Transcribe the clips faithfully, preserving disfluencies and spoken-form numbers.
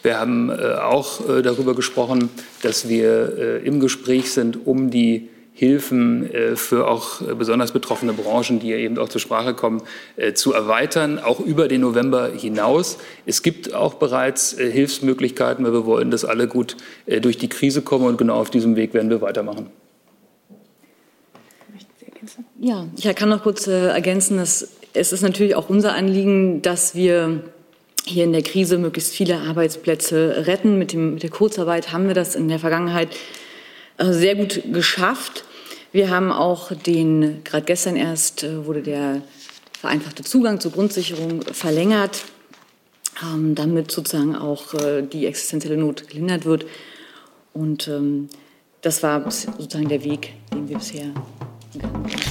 Wir haben auch darüber gesprochen, dass wir im Gespräch sind, um die Hilfen für auch besonders betroffene Branchen, die ja eben auch zur Sprache kommen, zu erweitern, auch über den November hinaus. Es gibt auch bereits Hilfsmöglichkeiten, weil wir wollen, dass alle gut durch die Krise kommen, und genau auf diesem Weg werden wir weitermachen. Ja, ich kann noch kurz ergänzen, dass es ist natürlich auch unser Anliegen, dass wir hier in der Krise möglichst viele Arbeitsplätze retten. Mit, dem, mit der Kurzarbeit haben wir das in der Vergangenheit sehr gut geschafft. Wir haben auch den, gerade gestern erst wurde der vereinfachte Zugang zur Grundsicherung verlängert, ähm, damit sozusagen auch äh, die existenzielle Not gelindert wird. Und ähm, das war sozusagen der Weg, den wir bisher gegangen sind.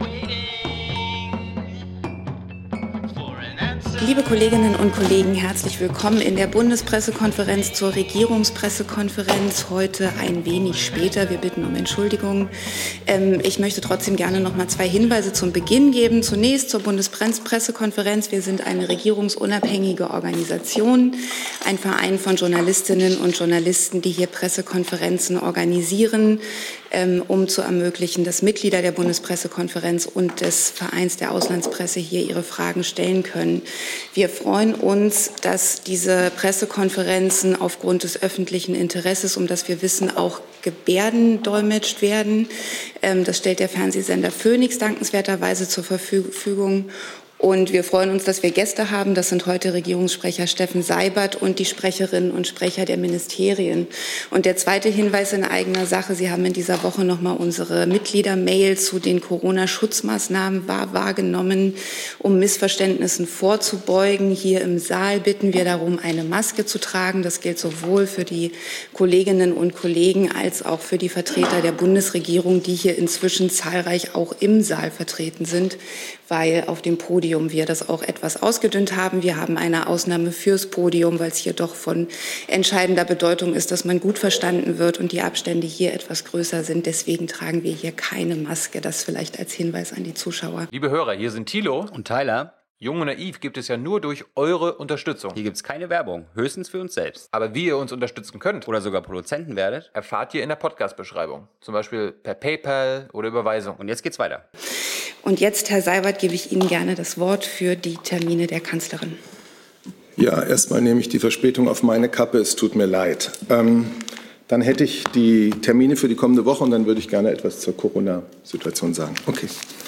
Liebe Kolleginnen und Kollegen, herzlich willkommen in der Bundespressekonferenz zur Regierungspressekonferenz. Heute ein wenig später. Wir bitten um Entschuldigung. Ähm, ich möchte trotzdem gerne noch mal zwei Hinweise zum Beginn geben. Zunächst zur Bundespressekonferenz. Wir sind eine regierungsunabhängige Organisation, ein Verein von Journalistinnen und Journalisten, die hier Pressekonferenzen organisieren, ähm, um zu ermöglichen, dass Mitglieder der Bundespressekonferenz und des Vereins der Auslandspresse hier ihre Fragen stellen können. Wir freuen uns, dass diese Pressekonferenzen aufgrund des öffentlichen Interesses, um das wir wissen, auch gebärdendolmetscht werden. Das stellt der Fernsehsender Phoenix dankenswerterweise zur Verfügung. Und wir freuen uns, dass wir Gäste haben. Das sind heute Regierungssprecher Steffen Seibert und die Sprecherinnen und Sprecher der Ministerien. Und der zweite Hinweis in eigener Sache: Sie haben in dieser Woche noch mal unsere Mitgliedermail zu den Corona-Schutzmaßnahmen wahrgenommen. Um Missverständnissen vorzubeugen, hier im Saal bitten wir darum, eine Maske zu tragen. Das gilt sowohl für die Kolleginnen und Kollegen als auch für die Vertreter der Bundesregierung, die hier inzwischen zahlreich auch im Saal vertreten sind, weil auf dem Podium wir das auch etwas ausgedünnt haben. Wir haben eine Ausnahme fürs Podium, weil es hier doch von entscheidender Bedeutung ist, dass man gut verstanden wird und die Abstände hier etwas größer sind. Deswegen tragen wir hier keine Maske. Das vielleicht als Hinweis an die Zuschauer. Liebe Hörer, hier sind Thilo und Tyler. Jung und Naiv gibt es ja nur durch eure Unterstützung. Hier gibt es keine Werbung, höchstens für uns selbst. Aber wie ihr uns unterstützen könnt oder sogar Produzenten werdet, erfahrt ihr in der Podcast-Beschreibung. Zum Beispiel per PayPal oder Überweisung. Und jetzt geht's weiter. Und jetzt, Herr Seibert, gebe ich Ihnen gerne das Wort für die Termine der Kanzlerin. Ja, erstmal nehme ich die Verspätung auf meine Kappe. Es tut mir leid. Ähm, dann hätte ich die Termine für die kommende Woche und dann würde ich gerne etwas zur Corona-Situation sagen. Okay.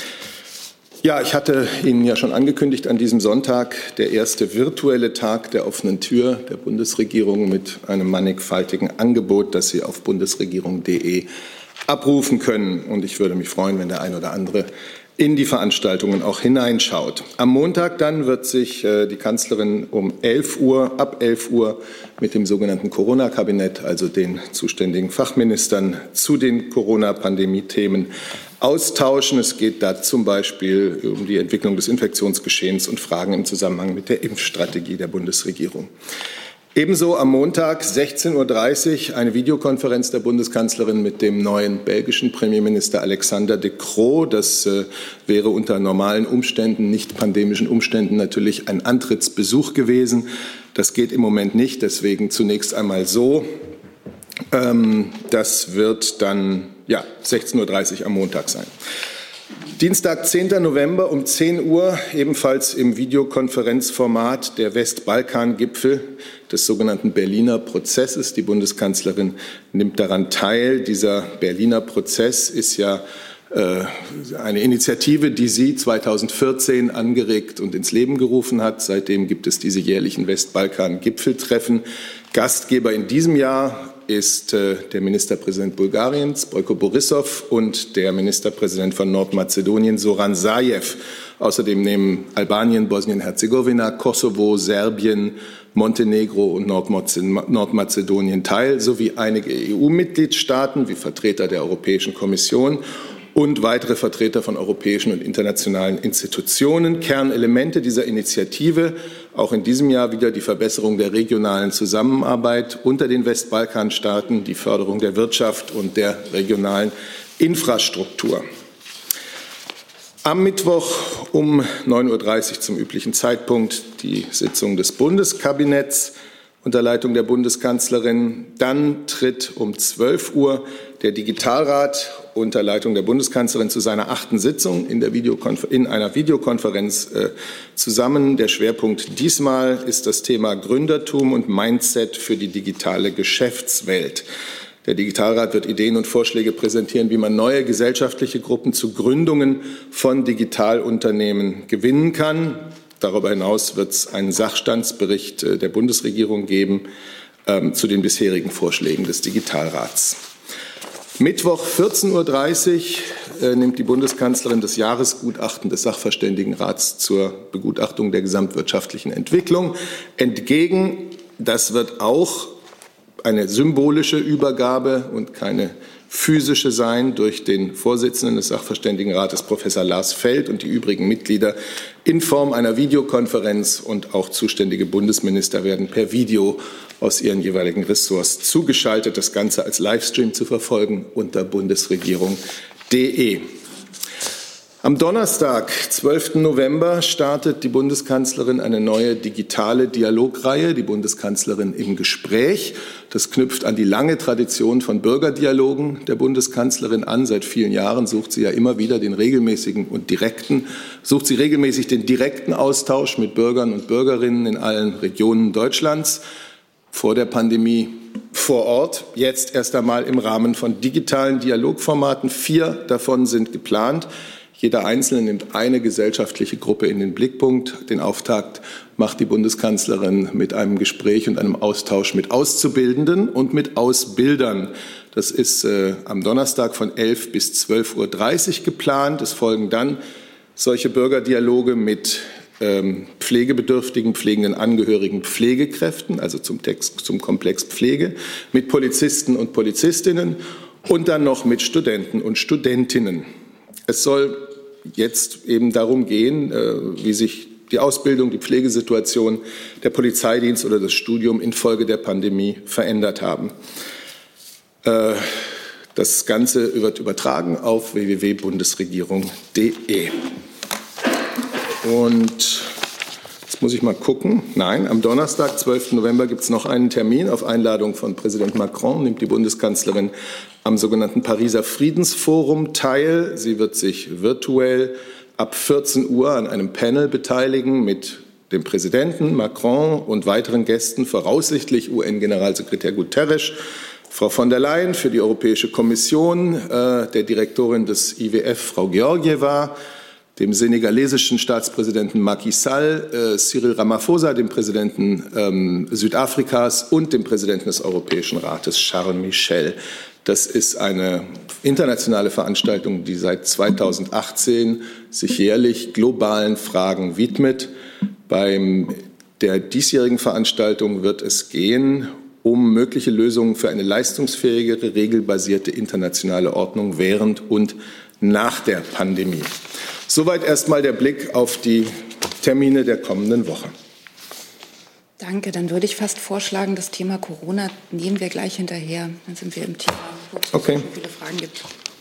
Ja, ich hatte Ihnen ja schon angekündigt, an diesem Sonntag der erste virtuelle Tag der offenen Tür der Bundesregierung mit einem mannigfaltigen Angebot, das Sie auf bundesregierung punkt de abrufen können. Und ich würde mich freuen, wenn der ein oder andere in die Veranstaltungen auch hineinschaut. Am Montag dann wird sich äh, die Kanzlerin um elf Uhr, ab elf Uhr mit dem sogenannten Corona-Kabinett, also den zuständigen Fachministern, zu den Corona-Pandemie-Themen austauschen. Es geht da zum Beispiel um die Entwicklung des Infektionsgeschehens und Fragen im Zusammenhang mit der Impfstrategie der Bundesregierung. Ebenso am Montag sechzehn Uhr dreißig eine Videokonferenz der Bundeskanzlerin mit dem neuen belgischen Premierminister Alexander De Croo. Das äh, wäre unter normalen Umständen, nicht pandemischen Umständen, natürlich ein Antrittsbesuch gewesen. Das geht im Moment nicht, deswegen zunächst einmal so. Ähm, das wird dann ja, sechzehn Uhr dreißig am Montag sein. Dienstag, zehnten November um zehn Uhr, ebenfalls im Videokonferenzformat, der Westbalkan-Gipfel des sogenannten Berliner Prozesses. Die Bundeskanzlerin nimmt daran teil. Dieser Berliner Prozess ist ja äh, eine Initiative, die sie zweitausendvierzehn angeregt und ins Leben gerufen hat. Seitdem gibt es diese jährlichen Westbalkan-Gipfeltreffen. Gastgeber in diesem Jahr ist äh, der Ministerpräsident Bulgariens, Boyko Borissow, und der Ministerpräsident von Nordmazedonien, Zoran Zaev. Außerdem nehmen Albanien, Bosnien-Herzegowina, Kosovo, Serbien, Montenegro und Nordmazedonien teil, sowie einige E U-Mitgliedstaaten wie Vertreter der Europäischen Kommission und weitere Vertreter von europäischen und internationalen Institutionen. Kernelemente dieser Initiative, auch in diesem Jahr wieder die Verbesserung der regionalen Zusammenarbeit unter den Westbalkanstaaten, die Förderung der Wirtschaft und der regionalen Infrastruktur. Am Mittwoch um neun Uhr dreißig zum üblichen Zeitpunkt die Sitzung des Bundeskabinetts. unter Leitung der Bundeskanzlerin. Dann tritt um zwölf Uhr der Digitalrat unter Leitung der Bundeskanzlerin zu seiner achten Sitzung in, der Videokonfer- in einer Videokonferenz äh, zusammen. Der Schwerpunkt diesmal ist das Thema Gründertum und Mindset für die digitale Geschäftswelt. Der Digitalrat wird Ideen und Vorschläge präsentieren, wie man neue gesellschaftliche Gruppen zu Gründungen von Digitalunternehmen gewinnen kann. Darüber hinaus wird es einen Sachstandsbericht der Bundesregierung geben ähm, zu den bisherigen Vorschlägen des Digitalrats. Mittwoch vierzehn Uhr dreißig äh, nimmt die Bundeskanzlerin das Jahresgutachten des Sachverständigenrats zur Begutachtung der gesamtwirtschaftlichen Entwicklung entgegen. Das wird auch eine symbolische Übergabe und keine physische sein durch den Vorsitzenden des Sachverständigenrates, Professor Lars Feld, und die übrigen Mitglieder in Form einer Videokonferenz, und auch zuständige Bundesminister werden per Video aus ihren jeweiligen Ressorts zugeschaltet. Das Ganze als Livestream zu verfolgen unter bundesregierung punkt de. Am Donnerstag, zwölften November, startet die Bundeskanzlerin eine neue digitale Dialogreihe, die Bundeskanzlerin im Gespräch. Das knüpft an die lange Tradition von Bürgerdialogen der Bundeskanzlerin an. Seit vielen Jahren sucht sie ja immer wieder den regelmäßigen und direkten, sucht sie regelmäßig den direkten Austausch mit Bürgern und Bürgerinnen in allen Regionen Deutschlands. Vor der Pandemie vor Ort, jetzt erst einmal im Rahmen von digitalen Dialogformaten. Vier davon sind geplant. Jeder Einzelne nimmt eine gesellschaftliche Gruppe in den Blickpunkt. Den Auftakt macht die Bundeskanzlerin mit einem Gespräch und einem Austausch mit Auszubildenden und mit Ausbildern. Das ist äh, am Donnerstag von elf bis zwölf Uhr dreißig geplant. Es folgen dann solche Bürgerdialoge mit ähm, pflegebedürftigen, pflegenden Angehörigen, Pflegekräften, also zum Text, zum Komplex Pflege, mit Polizisten und Polizistinnen und dann noch mit Studenten und Studentinnen. Es soll jetzt eben darum gehen, wie sich die Ausbildung, die Pflegesituation, der Polizeidienst oder das Studium infolge der Pandemie verändert haben. Das Ganze wird übertragen auf w w w punkt bundesregierung punkt de. Und jetzt muss ich mal gucken. Nein, am Donnerstag, zwölften November, gibt es noch einen Termin. Auf Einladung von Präsident Macron nimmt die Bundeskanzlerin am sogenannten Pariser Friedensforum teil. Sie wird sich virtuell ab vierzehn Uhr an einem Panel beteiligen mit dem Präsidenten Macron und weiteren Gästen, voraussichtlich U N-Generalsekretär Guterres, Frau von der Leyen für die Europäische Kommission, äh, der Direktorin des I W F, Frau Georgieva, dem senegalesischen Staatspräsidenten Macky Sall, äh, Cyril Ramaphosa, dem Präsidenten ähm, Südafrikas, und dem Präsidenten des Europäischen Rates, Charles Michel. Das ist eine internationale Veranstaltung, die seit zweitausendachtzehn sich jährlich globalen Fragen widmet. Bei der diesjährigen Veranstaltung wird es gehen um mögliche Lösungen für eine leistungsfähigere, regelbasierte internationale Ordnung während und nach der Pandemie. Soweit erstmal der Blick auf die Termine der kommenden Woche. Danke, dann würde ich fast vorschlagen, das Thema Corona nehmen wir gleich hinterher. Dann sind wir im Thema, wo es okay. so viele Fragen gibt.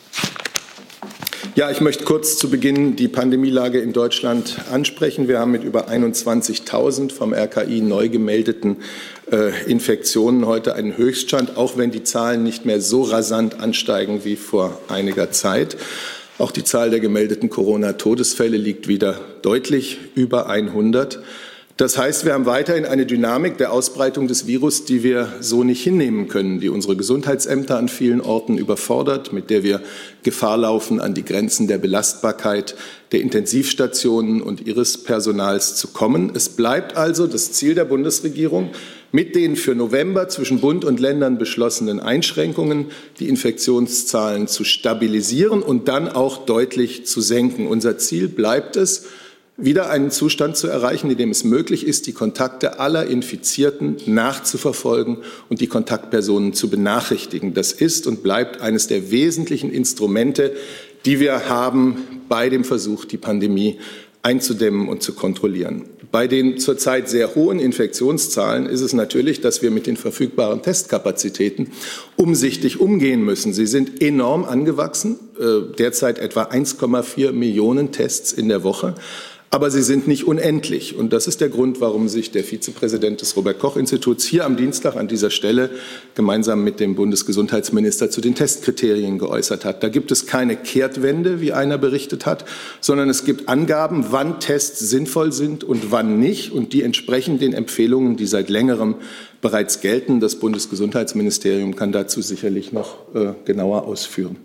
Ja, ich möchte kurz zu Beginn die Pandemielage in Deutschland ansprechen. Wir haben mit über einundzwanzigtausend vom R K I neu gemeldeten äh, Infektionen heute einen Höchststand, auch wenn die Zahlen nicht mehr so rasant ansteigen wie vor einiger Zeit. Auch die Zahl der gemeldeten Corona-Todesfälle liegt wieder deutlich über hundert. Das heißt, wir haben weiterhin eine Dynamik der Ausbreitung des Virus, die wir so nicht hinnehmen können, die unsere Gesundheitsämter an vielen Orten überfordert, mit der wir Gefahr laufen, an die Grenzen der Belastbarkeit der Intensivstationen und ihres Personals zu kommen. Es bleibt also das Ziel der Bundesregierung, mit den für November zwischen Bund und Ländern beschlossenen Einschränkungen die Infektionszahlen zu stabilisieren und dann auch deutlich zu senken. Unser Ziel bleibt es, wieder einen Zustand zu erreichen, in dem es möglich ist, die Kontakte aller Infizierten nachzuverfolgen und die Kontaktpersonen zu benachrichtigen. Das ist und bleibt eines der wesentlichen Instrumente, die wir haben bei dem Versuch, die Pandemie einzudämmen und zu kontrollieren. Bei den zurzeit sehr hohen Infektionszahlen ist es natürlich, dass wir mit den verfügbaren Testkapazitäten umsichtig umgehen müssen. Sie sind enorm angewachsen, derzeit etwa eins Komma vier Millionen Tests in der Woche. Aber sie sind nicht unendlich. Und das ist der Grund, warum sich der Vizepräsident des Robert-Koch-Instituts hier am Dienstag an dieser Stelle gemeinsam mit dem Bundesgesundheitsminister zu den Testkriterien geäußert hat. Da gibt es keine Kehrtwende, wie einer berichtet hat, sondern es gibt Angaben, wann Tests sinnvoll sind und wann nicht. Und die entsprechen den Empfehlungen, die seit längerem bereits gelten. Das Bundesgesundheitsministerium kann dazu sicherlich noch äh, genauer ausführen.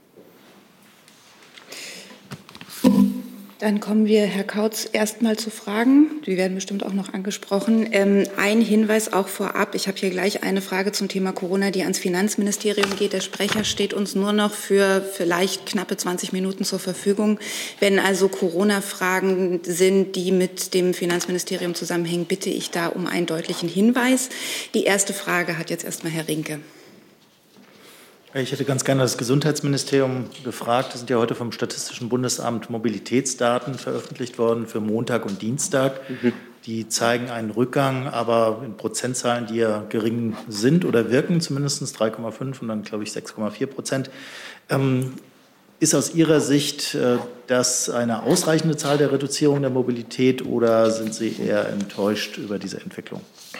Dann kommen wir, Herr Kautz, erst mal zu Fragen. Die werden bestimmt auch noch angesprochen. Ähm, ein Hinweis auch vorab. Ich habe hier gleich eine Frage zum Thema Corona, die ans Finanzministerium geht. Der Sprecher steht uns nur noch für vielleicht knappe zwanzig Minuten zur Verfügung. Wenn also Corona-Fragen sind, die mit dem Finanzministerium zusammenhängen, bitte ich da um einen deutlichen Hinweis. Die erste Frage hat jetzt erst mal Herr Rinke. Ich hätte ganz gerne das Gesundheitsministerium gefragt. Es sind ja heute vom Statistischen Bundesamt Mobilitätsdaten veröffentlicht worden für Montag und Dienstag. Mhm. Die zeigen einen Rückgang, aber in Prozentzahlen, die ja gering sind oder wirken, zumindest drei Komma fünf und dann, glaube ich, sechs Komma vier Prozent. Ähm, ist aus Ihrer Sicht äh, das eine ausreichende Zahl der Reduzierung der Mobilität oder sind Sie eher enttäuscht über diese Entwicklung?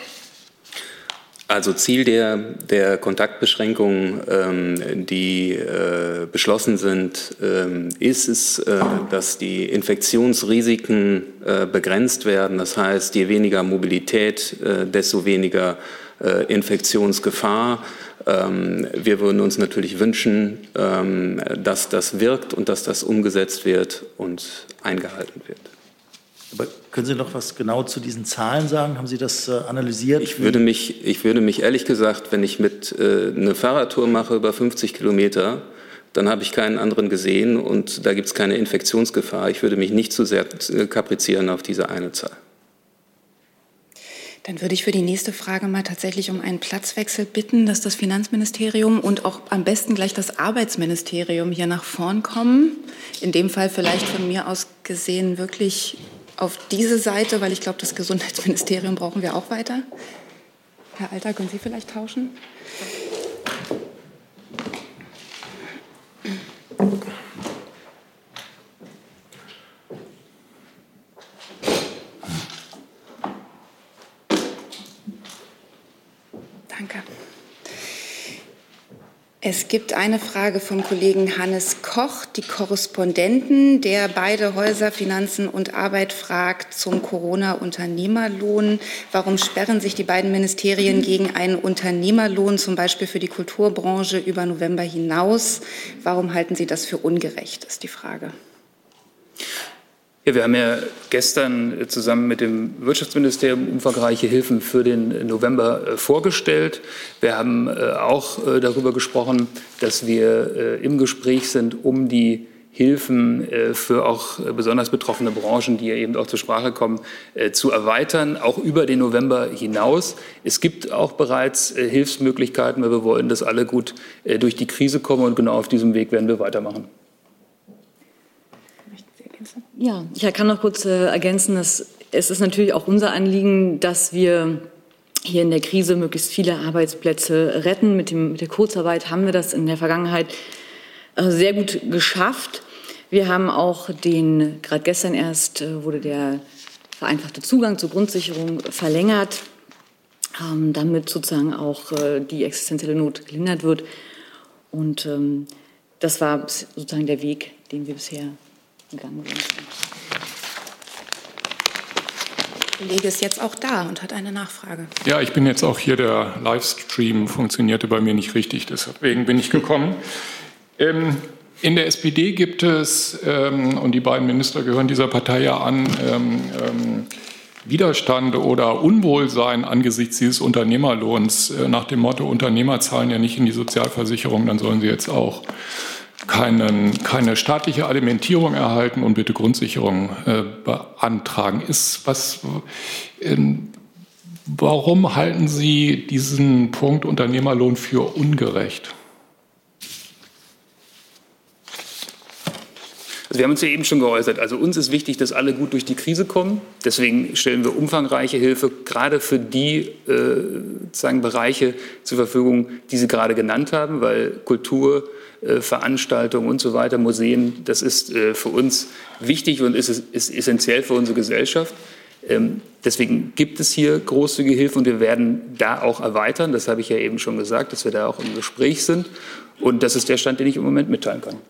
Also Ziel der, der Kontaktbeschränkungen, ähm, die äh, beschlossen sind, ähm, ist es, äh, dass die Infektionsrisiken äh, begrenzt werden. Das heißt, je weniger Mobilität, äh, desto weniger äh, Infektionsgefahr. Ähm, wir würden uns natürlich wünschen, ähm, dass das wirkt und dass das umgesetzt wird und eingehalten wird. Aber können Sie noch was genau zu diesen Zahlen sagen? Haben Sie das äh, analysiert? Ich würde mich, ich würde mich ehrlich gesagt, wenn ich mit äh, eine Fahrradtour mache über fünfzig Kilometer, dann habe ich keinen anderen gesehen und da gibt es keine Infektionsgefahr. Ich würde mich nicht zu sehr kaprizieren auf diese eine Zahl. Dann würde ich für die nächste Frage mal tatsächlich um einen Platzwechsel bitten, dass das Finanzministerium und auch am besten gleich das Arbeitsministerium hier nach vorn kommen. In dem Fall vielleicht von mir aus gesehen wirklich auf diese Seite, weil ich glaube, das Gesundheitsministerium brauchen wir auch weiter. Herr Alter, können Sie vielleicht tauschen? Danke. Es gibt eine Frage vom Kollegen Hannes Koch, die Korrespondenten, der beide Häuser Finanzen und Arbeit fragt zum Corona-Unternehmerlohn. Warum sperren sich die beiden Ministerien gegen einen Unternehmerlohn, zum Beispiel für die Kulturbranche über November hinaus? Warum halten Sie das für ungerecht, ist die Frage. Ja, wir haben ja gestern zusammen mit dem Wirtschaftsministerium umfangreiche Hilfen für den November vorgestellt. Wir haben auch darüber gesprochen, dass wir im Gespräch sind, um die Hilfen für auch besonders betroffene Branchen, die ja eben auch zur Sprache kommen, zu erweitern, auch über den November hinaus. Es gibt auch bereits Hilfsmöglichkeiten, weil wir wollen, dass alle gut durch die Krise kommen und genau auf diesem Weg werden wir weitermachen. Ja, ich kann noch kurz äh, ergänzen, dass es ist natürlich auch unser Anliegen, dass wir hier in der Krise möglichst viele Arbeitsplätze retten. Mit, dem, mit der Kurzarbeit haben wir das in der Vergangenheit äh, sehr gut geschafft. Wir haben auch den, gerade gestern erst äh, wurde der vereinfachte Zugang zur Grundsicherung verlängert, ähm, damit sozusagen auch äh, die existenzielle Not gelindert wird. Und ähm, das war sozusagen der Weg, den wir bisher gegangen sind. Der Kollege ist jetzt auch da und hat eine Nachfrage. Ja, ich bin jetzt auch hier. Der Livestream funktionierte bei mir nicht richtig, deswegen bin ich gekommen. ähm, in der S P D gibt es, ähm, und die beiden Minister gehören dieser Partei ja an, ähm, ähm, Widerstand oder Unwohlsein angesichts dieses Unternehmerlohns äh, nach dem Motto, Unternehmer zahlen ja nicht in die Sozialversicherung, dann sollen sie jetzt auch Keinen, keine staatliche Alimentierung erhalten und bitte Grundsicherung äh, beantragen. Ist was, äh, warum halten Sie diesen Punkt Unternehmerlohn für ungerecht? Also wir haben uns ja eben schon geäußert. Also uns ist wichtig, dass alle gut durch die Krise kommen. Deswegen stellen wir umfangreiche Hilfe gerade für die äh, sozusagen Bereiche zur Verfügung, die Sie gerade genannt haben, weil Kultur, äh, Veranstaltungen und so weiter, Museen, das ist äh, für uns wichtig und ist, ist essentiell für unsere Gesellschaft. Ähm, deswegen gibt es hier großzügige Hilfe und wir werden da auch erweitern. Das habe ich ja eben schon gesagt, dass wir da auch im Gespräch sind. Und das ist der Stand, den ich im Moment mitteilen kann.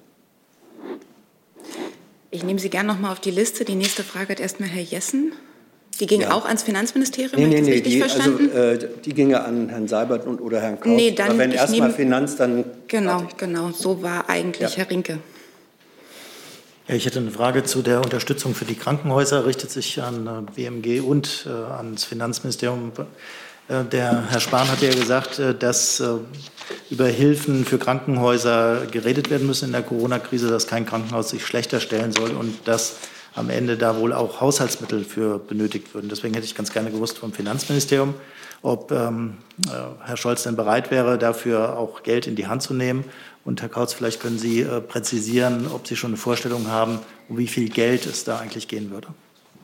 Ich nehme Sie gerne noch mal auf die Liste. Die nächste Frage hat erstmal Herr Jessen. Die ging ja auch ans Finanzministerium, nee, habe ich nee, das richtig die, verstanden? Also, äh, die ginge an Herrn Seibert und oder Herrn Kautz. Nee, dann, Aber wenn erst mal Finanz, dann... Genau, fertig. genau. So war eigentlich Ja. Herr Rinke. Ja, ich hätte eine Frage zu der Unterstützung für die Krankenhäuser, richtet sich an äh, B M G und äh, ans Finanzministerium. Äh, der Herr Spahn hat ja gesagt, äh, dass äh, über Hilfen für Krankenhäuser geredet werden müssen in der Corona-Krise, dass kein Krankenhaus sich schlechter stellen soll und dass am Ende da wohl auch Haushaltsmittel für benötigt würden. Deswegen hätte ich ganz gerne gewusst vom Finanzministerium, ob ähm, äh, Herr Scholz denn bereit wäre, dafür auch Geld in die Hand zu nehmen. Und Herr Kautz, vielleicht können Sie äh, präzisieren, ob Sie schon eine Vorstellung haben, um wie viel Geld es da eigentlich gehen würde.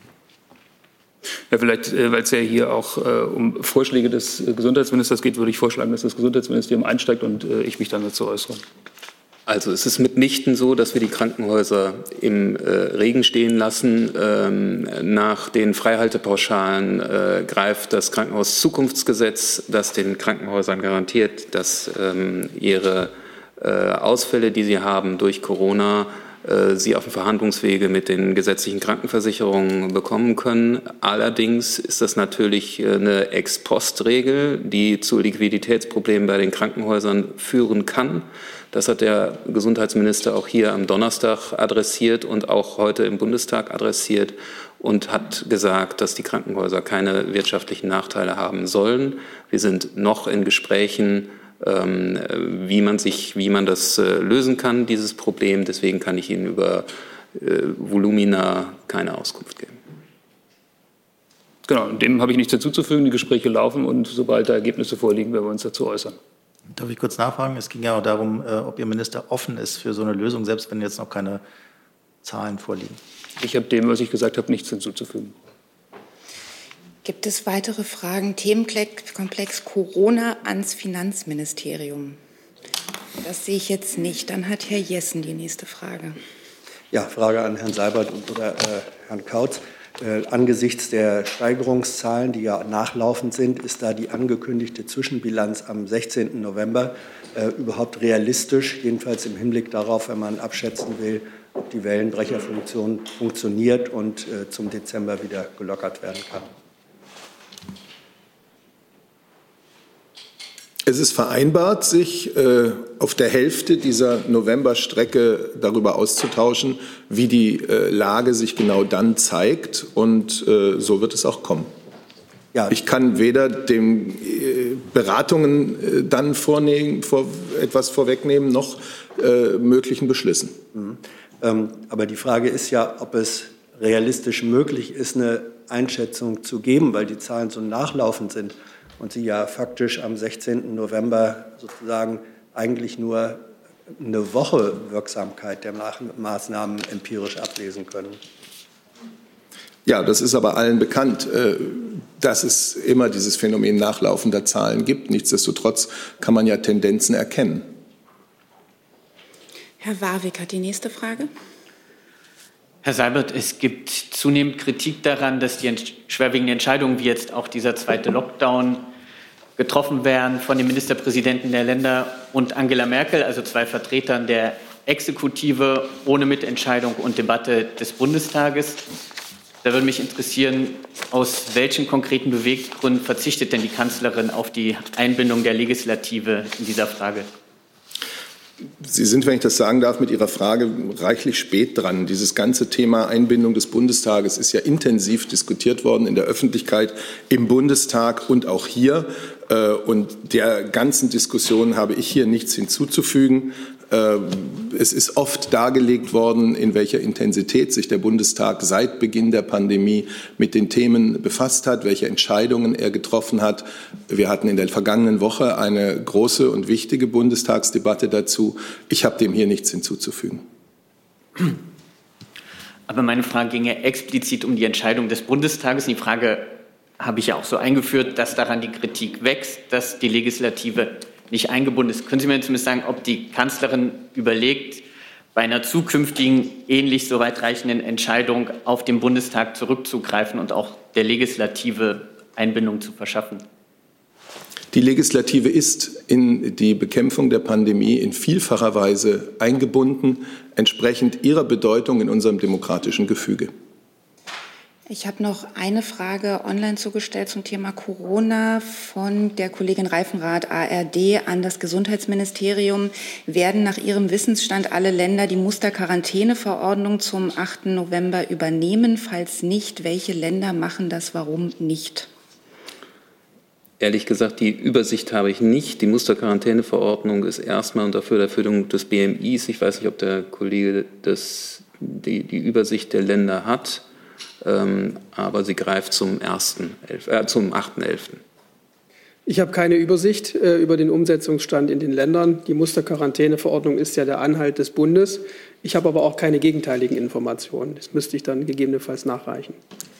Ja, vielleicht, äh, weil es ja hier auch äh, um Vorschläge des äh, Gesundheitsministers geht, würde ich vorschlagen, dass das Gesundheitsministerium einsteigt und äh, ich mich dann dazu äußere. Also es ist mitnichten so, dass wir die Krankenhäuser im äh, Regen stehen lassen. Ähm, nach den Freihaltepauschalen äh, greift das Krankenhauszukunftsgesetz, das den Krankenhäusern garantiert, dass ähm, ihre äh, Ausfälle, die sie haben durch Corona, äh, sie auf dem Verhandlungswege mit den gesetzlichen Krankenversicherungen bekommen können. Allerdings ist das natürlich eine Ex-Post-Regel, die zu Liquiditätsproblemen bei den Krankenhäusern führen kann. Das hat der Gesundheitsminister auch hier am Donnerstag adressiert und auch heute im Bundestag adressiert und hat gesagt, dass die Krankenhäuser keine wirtschaftlichen Nachteile haben sollen. Wir sind noch in Gesprächen, ähm, wie man sich, wie man das äh, lösen kann, dieses Problem. Deswegen kann ich Ihnen über äh, Volumina keine Auskunft geben. Genau, dem habe ich nichts hinzuzufügen. Die Gespräche laufen und sobald da Ergebnisse vorliegen, werden wir uns dazu äußern. Darf ich kurz nachfragen? Es ging ja auch darum, ob Ihr Minister offen ist für so eine Lösung, selbst wenn jetzt noch keine Zahlen vorliegen. Ich habe dem, was ich gesagt habe, nichts hinzuzufügen. Gibt es weitere Fragen? Themenkomplex Corona ans Finanzministerium. Das sehe ich jetzt nicht. Dann hat Herr Jessen die nächste Frage. Ja, Frage an Herrn Seibert und oder, äh, Herrn Kautz. Äh, angesichts der Steigerungszahlen, die ja nachlaufend sind, ist da die angekündigte Zwischenbilanz am sechzehnten November äh, überhaupt realistisch, jedenfalls im Hinblick darauf, wenn man abschätzen will, ob die Wellenbrecherfunktion funktioniert und äh, zum Dezember wieder gelockert werden kann? Es ist vereinbart, sich äh, auf der Hälfte dieser Novemberstrecke darüber auszutauschen, wie die äh, Lage sich genau dann zeigt. Und äh, so wird es auch kommen. Ja. Ich kann weder dem äh, Beratungen äh, dann vornehmen, vor, etwas vorwegnehmen, noch äh, möglichen Beschlüssen. Mhm. Ähm, aber die Frage ist ja, ob es realistisch möglich ist, eine Einschätzung zu geben, weil die Zahlen so nachlaufend sind. Und Sie ja faktisch am sechzehnten November sozusagen eigentlich nur eine Woche Wirksamkeit der Maßnahmen empirisch ablesen können. Ja, das ist aber allen bekannt, dass es immer dieses Phänomen nachlaufender Zahlen gibt. Nichtsdestotrotz kann man ja Tendenzen erkennen. Herr Warwick hat die nächste Frage. Herr Seibert, es gibt zunehmend Kritik daran, dass die schwerwiegenden Entscheidungen, wie jetzt auch dieser zweite Lockdown, getroffen werden von den Ministerpräsidenten der Länder und Angela Merkel, also zwei Vertretern der Exekutive, ohne Mitentscheidung und Debatte des Bundestages. Da würde mich interessieren, aus welchen konkreten Beweggründen verzichtet denn die Kanzlerin auf die Einbindung der Legislative in dieser Frage? Sie sind, wenn ich das sagen darf, mit Ihrer Frage reichlich spät dran. Dieses ganze Thema Einbindung des Bundestages ist ja intensiv diskutiert worden in der Öffentlichkeit, im Bundestag und auch hier. Und der ganzen Diskussion habe ich hier nichts hinzuzufügen. Es ist oft dargelegt worden, in welcher Intensität sich der Bundestag seit Beginn der Pandemie mit den Themen befasst hat, welche Entscheidungen er getroffen hat. Wir hatten in der vergangenen Woche eine große und wichtige Bundestagsdebatte dazu. Ich habe dem hier nichts hinzuzufügen. Aber meine Frage ging ja explizit um die Entscheidung des Bundestages. Die Frage habe ich ja auch so eingeführt, dass daran die Kritik wächst, dass die Legislative nicht eingebunden ist. Können Sie mir zumindest sagen, ob die Kanzlerin überlegt, bei einer zukünftigen ähnlich so weitreichenden Entscheidung auf den Bundestag zurückzugreifen und auch der Legislative Einbindung zu verschaffen? Die Legislative ist in die Bekämpfung der Pandemie in vielfacher Weise eingebunden, entsprechend ihrer Bedeutung in unserem demokratischen Gefüge. Ich habe noch eine Frage online zugestellt zum Thema Corona von der Kollegin Reifenrath, A R D, an das Gesundheitsministerium. Werden nach Ihrem Wissensstand alle Länder die Musterquarantäneverordnung zum achten November übernehmen? Falls nicht, welche Länder machen das, warum nicht? Ehrlich gesagt, die Übersicht habe ich nicht. Die Musterquarantäneverordnung ist erstmal unter Federführung des B M Is. Ich weiß nicht, ob der Kollege das, die, die Übersicht der Länder hat. Ähm, aber sie greift zum, ersten, äh, zum achten elften Ich habe keine Übersicht äh, über den Umsetzungsstand in den Ländern. Die Musterquarantäneverordnung ist ja der Anhalt des Bundes. Ich habe aber auch keine gegenteiligen Informationen. Das müsste ich dann gegebenenfalls nachreichen.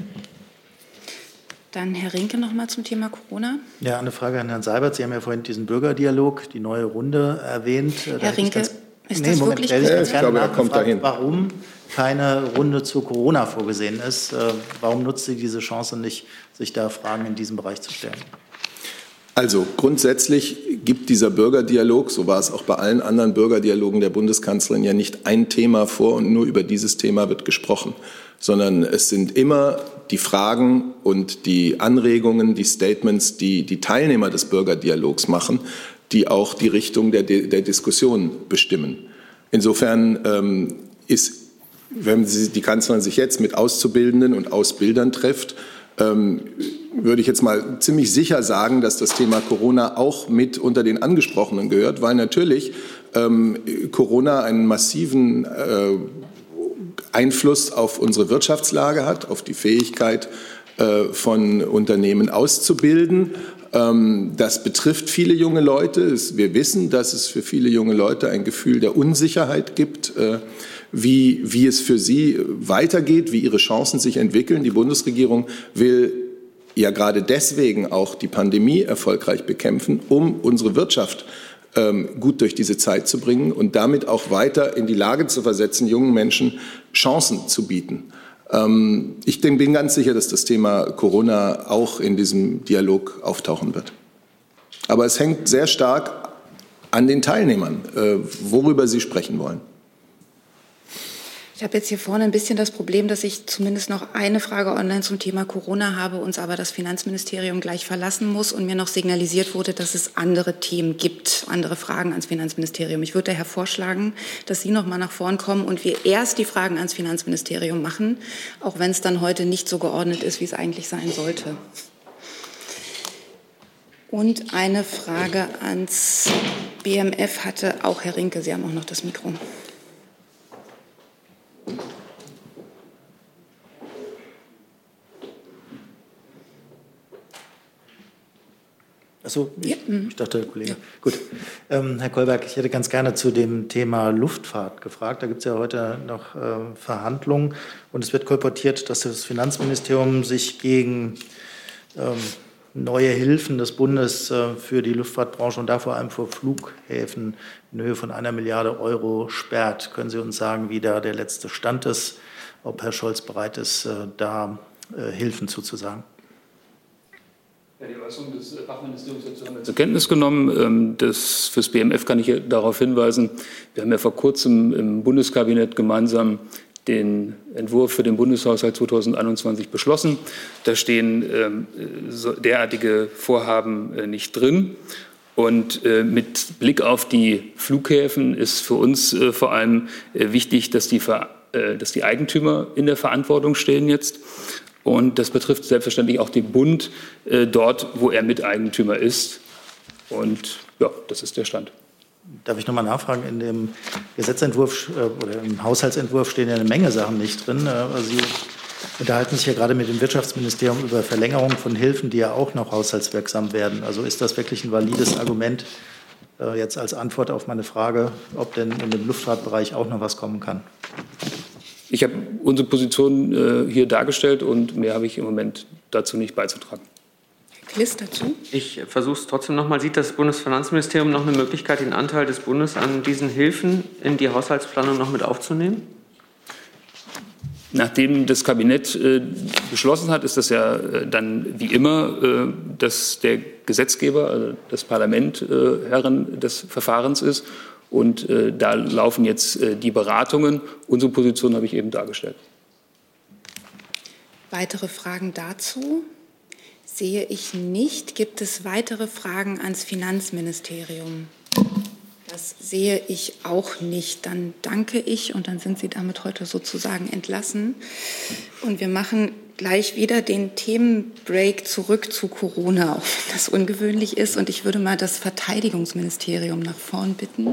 Dann Herr Rinke noch mal zum Thema Corona. Ja, eine Frage an Herrn Seibert. Sie haben ja vorhin diesen Bürgerdialog, die neue Runde erwähnt. Herr Rinke, ganz, ist nee, das Moment, wirklich ich, ich glaube, er kommt dahin. Warum keine Runde zu Corona vorgesehen ist. Warum nutzt sie diese Chance nicht, sich da Fragen in diesem Bereich zu stellen? Also grundsätzlich gibt dieser Bürgerdialog, so war es auch bei allen anderen Bürgerdialogen der Bundeskanzlerin, ja nicht ein Thema vor und nur über dieses Thema wird gesprochen, sondern es sind immer die Fragen und die Anregungen, die Statements, die die Teilnehmer des Bürgerdialogs machen, die auch die Richtung der, der Diskussion bestimmen. Insofern ähm, ist, wenn Sie, die Kanzlerin sich jetzt mit Auszubildenden und Ausbildern trifft, ähm, würde ich jetzt mal ziemlich sicher sagen, dass das Thema Corona auch mit unter den Angesprochenen gehört, weil natürlich ähm, Corona einen massiven äh, Einfluss auf unsere Wirtschaftslage hat, auf die Fähigkeit äh, von Unternehmen auszubilden. Ähm, das betrifft viele junge Leute. Es, wir wissen, dass es für viele junge Leute ein Gefühl der Unsicherheit gibt, äh, wie, wie es für sie weitergeht, wie ihre Chancen sich entwickeln. Die Bundesregierung will ja gerade deswegen auch die Pandemie erfolgreich bekämpfen, um unsere Wirtschaft ähm, gut durch diese Zeit zu bringen und damit auch weiter in die Lage zu versetzen, jungen Menschen Chancen zu bieten. Ähm, ich bin ganz sicher, dass das Thema Corona auch in diesem Dialog auftauchen wird. Aber es hängt sehr stark an den Teilnehmern, äh, worüber sie sprechen wollen. Ich habe jetzt hier vorne ein bisschen das Problem, dass ich zumindest noch eine Frage online zum Thema Corona habe, uns aber das Finanzministerium gleich verlassen muss und mir noch signalisiert wurde, dass es andere Themen gibt, andere Fragen ans Finanzministerium. Ich würde daher vorschlagen, dass Sie noch mal nach vorn kommen und wir erst die Fragen ans Finanzministerium machen, auch wenn es dann heute nicht so geordnet ist, wie es eigentlich sein sollte. Und eine Frage ans B M F hatte auch Herr Rinke. Sie haben auch noch das Mikro. Achso, ich, ich dachte, Herr Kollege. Ja. Gut. Ähm, Herr Kolberg, ich hätte ganz gerne zu dem Thema Luftfahrt gefragt. Da gibt es ja heute noch äh, Verhandlungen und es wird kolportiert, dass das Finanzministerium sich gegen ähm, neue Hilfen des Bundes äh, für die Luftfahrtbranche und da vor allem vor Flughäfen in Höhe von einer Milliarde Euro sperrt. Können Sie uns sagen, wie da der letzte Stand ist, ob Herr Scholz bereit ist, äh, da äh, Hilfen zuzusagen? Ja, die Äußerung des Fachministeriums haben wir zur Kenntnis genommen. Das, fürs B M F kann ich darauf hinweisen, wir haben ja vor kurzem im Bundeskabinett gemeinsam den Entwurf für den Bundeshaushalt zweitausendeinundzwanzig beschlossen. Da stehen ähm, so derartige Vorhaben äh, nicht drin. Und äh, mit Blick auf die Flughäfen ist für uns äh, vor allem äh, wichtig, dass die, Ver äh, dass die Eigentümer in der Verantwortung stehen jetzt. Und das betrifft selbstverständlich auch den Bund äh, dort, wo er Miteigentümer ist. Und ja, das ist der Stand. Darf ich noch mal nachfragen? In dem Gesetzentwurf äh, oder im Haushaltsentwurf stehen ja eine Menge Sachen nicht drin. Äh, also Sie unterhalten sich ja gerade mit dem Wirtschaftsministerium über Verlängerung von Hilfen, die ja auch noch haushaltswirksam werden. Also ist das wirklich ein valides Argument äh, jetzt als Antwort auf meine Frage, ob denn in dem Luftfahrtbereich auch noch was kommen kann? Ich habe unsere Position äh, hier dargestellt und mehr habe ich im Moment dazu nicht beizutragen. Kliss dazu? Ich versuche es trotzdem noch mal. Sieht das Bundesfinanzministerium noch eine Möglichkeit, den Anteil des Bundes an diesen Hilfen in die Haushaltsplanung noch mit aufzunehmen? Nachdem das Kabinett äh, beschlossen hat, ist das ja äh, dann wie immer, äh, dass der Gesetzgeber, also das Parlament, äh, Herren des Verfahrens ist. Und äh, da laufen jetzt äh, die Beratungen. Unsere Position habe ich eben dargestellt. Weitere Fragen dazu sehe ich nicht. Gibt es weitere Fragen ans Finanzministerium? Das sehe ich auch nicht. Dann danke ich und dann sind Sie damit heute sozusagen entlassen. Und wir machen gleich wieder den Themenbreak zurück zu Corona, auch wenn das ungewöhnlich ist. Und ich würde mal das Verteidigungsministerium nach vorn bitten.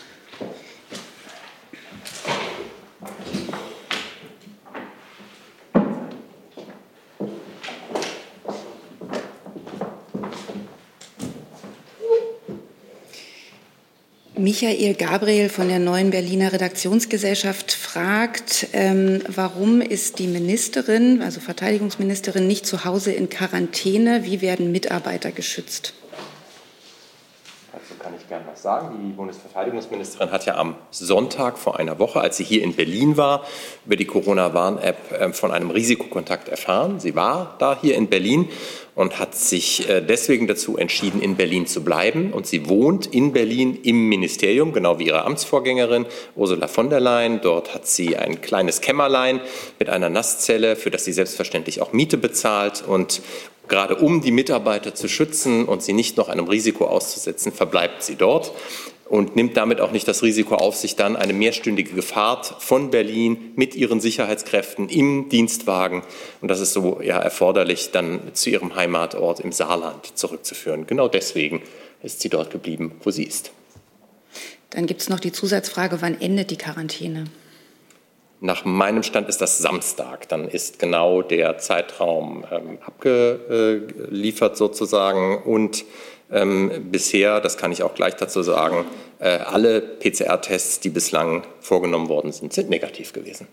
Michael Gabriel von der Neuen Berliner Redaktionsgesellschaft fragt, ähm, warum ist die Ministerin, also Verteidigungsministerin, nicht zu Hause in Quarantäne? Wie werden Mitarbeiter geschützt? Dazu kann ich gerne was sagen. Die Bundesverteidigungsministerin hat ja am Sonntag vor einer Woche, als sie hier in Berlin war, über die Corona-Warn-App von einem Risikokontakt erfahren. Sie war da hier in Berlin und hat sich deswegen dazu entschieden, in Berlin zu bleiben. Und sie wohnt in Berlin im Ministerium, genau wie ihre Amtsvorgängerin Ursula von der Leyen. Dort hat sie ein kleines Kämmerlein mit einer Nasszelle, für das sie selbstverständlich auch Miete bezahlt. Und gerade um die Mitarbeiter zu schützen und sie nicht noch einem Risiko auszusetzen, verbleibt sie dort und nimmt damit auch nicht das Risiko auf sich, dann eine mehrstündige Fahrt von Berlin mit ihren Sicherheitskräften im Dienstwagen, und das ist so ja erforderlich, dann zu ihrem Heimatort im Saarland zurückzuführen. Genau deswegen ist sie dort geblieben, wo sie ist. Dann gibt es noch die Zusatzfrage, wann endet die Quarantäne? Nach meinem Stand ist das Samstag. Dann ist genau der Zeitraum ähm, abgeliefert sozusagen. Und ähm, bisher, das kann ich auch gleich dazu sagen, äh, alle P C R-Tests, die bislang vorgenommen worden sind, sind negativ gewesen.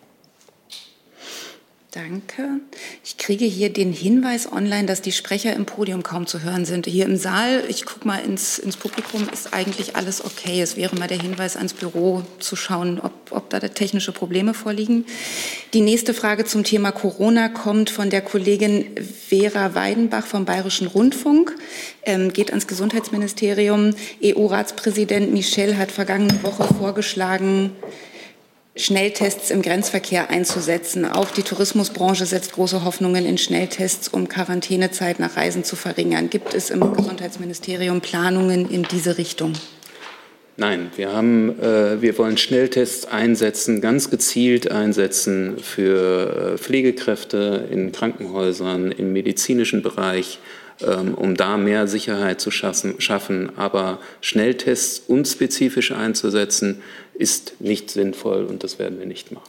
Danke. Ich kriege hier den Hinweis online, dass die Sprecher im Podium kaum zu hören sind. Hier im Saal, ich gucke mal ins, ins Publikum, ist eigentlich alles okay. Es wäre mal der Hinweis ans Büro zu schauen, ob, ob da technische Probleme vorliegen. Die nächste Frage zum Thema Corona kommt von der Kollegin Vera Weidenbach vom Bayerischen Rundfunk, ähm, geht ans Gesundheitsministerium. E U-Ratspräsident Michel hat vergangene Woche vorgeschlagen, Schnelltests im Grenzverkehr einzusetzen. Auch die Tourismusbranche setzt große Hoffnungen in Schnelltests, um Quarantänezeit nach Reisen zu verringern. Gibt es im Gesundheitsministerium Planungen in diese Richtung? Nein, wir haben, äh, wir wollen Schnelltests einsetzen, ganz gezielt einsetzen für äh, Pflegekräfte in Krankenhäusern, im medizinischen Bereich, ähm, um da mehr Sicherheit zu schaffen, schaffen. Aber Schnelltests unspezifisch einzusetzen, ist nicht sinnvoll, und das werden wir nicht machen.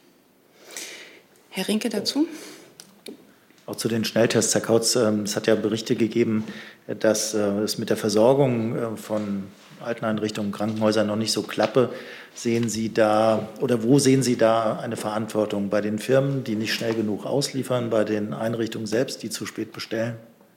Herr Rinke dazu? Auch zu den Schnelltests, Herr Kautz, es hat ja Berichte gegeben, dass es mit der Versorgung von Alteneinrichtungen, Krankenhäusern noch nicht so klappe. Sehen Sie da oder wo sehen Sie da eine Verantwortung? Bei den Firmen, die nicht schnell genug ausliefern, bei den Einrichtungen selbst, die zu spät bestellen?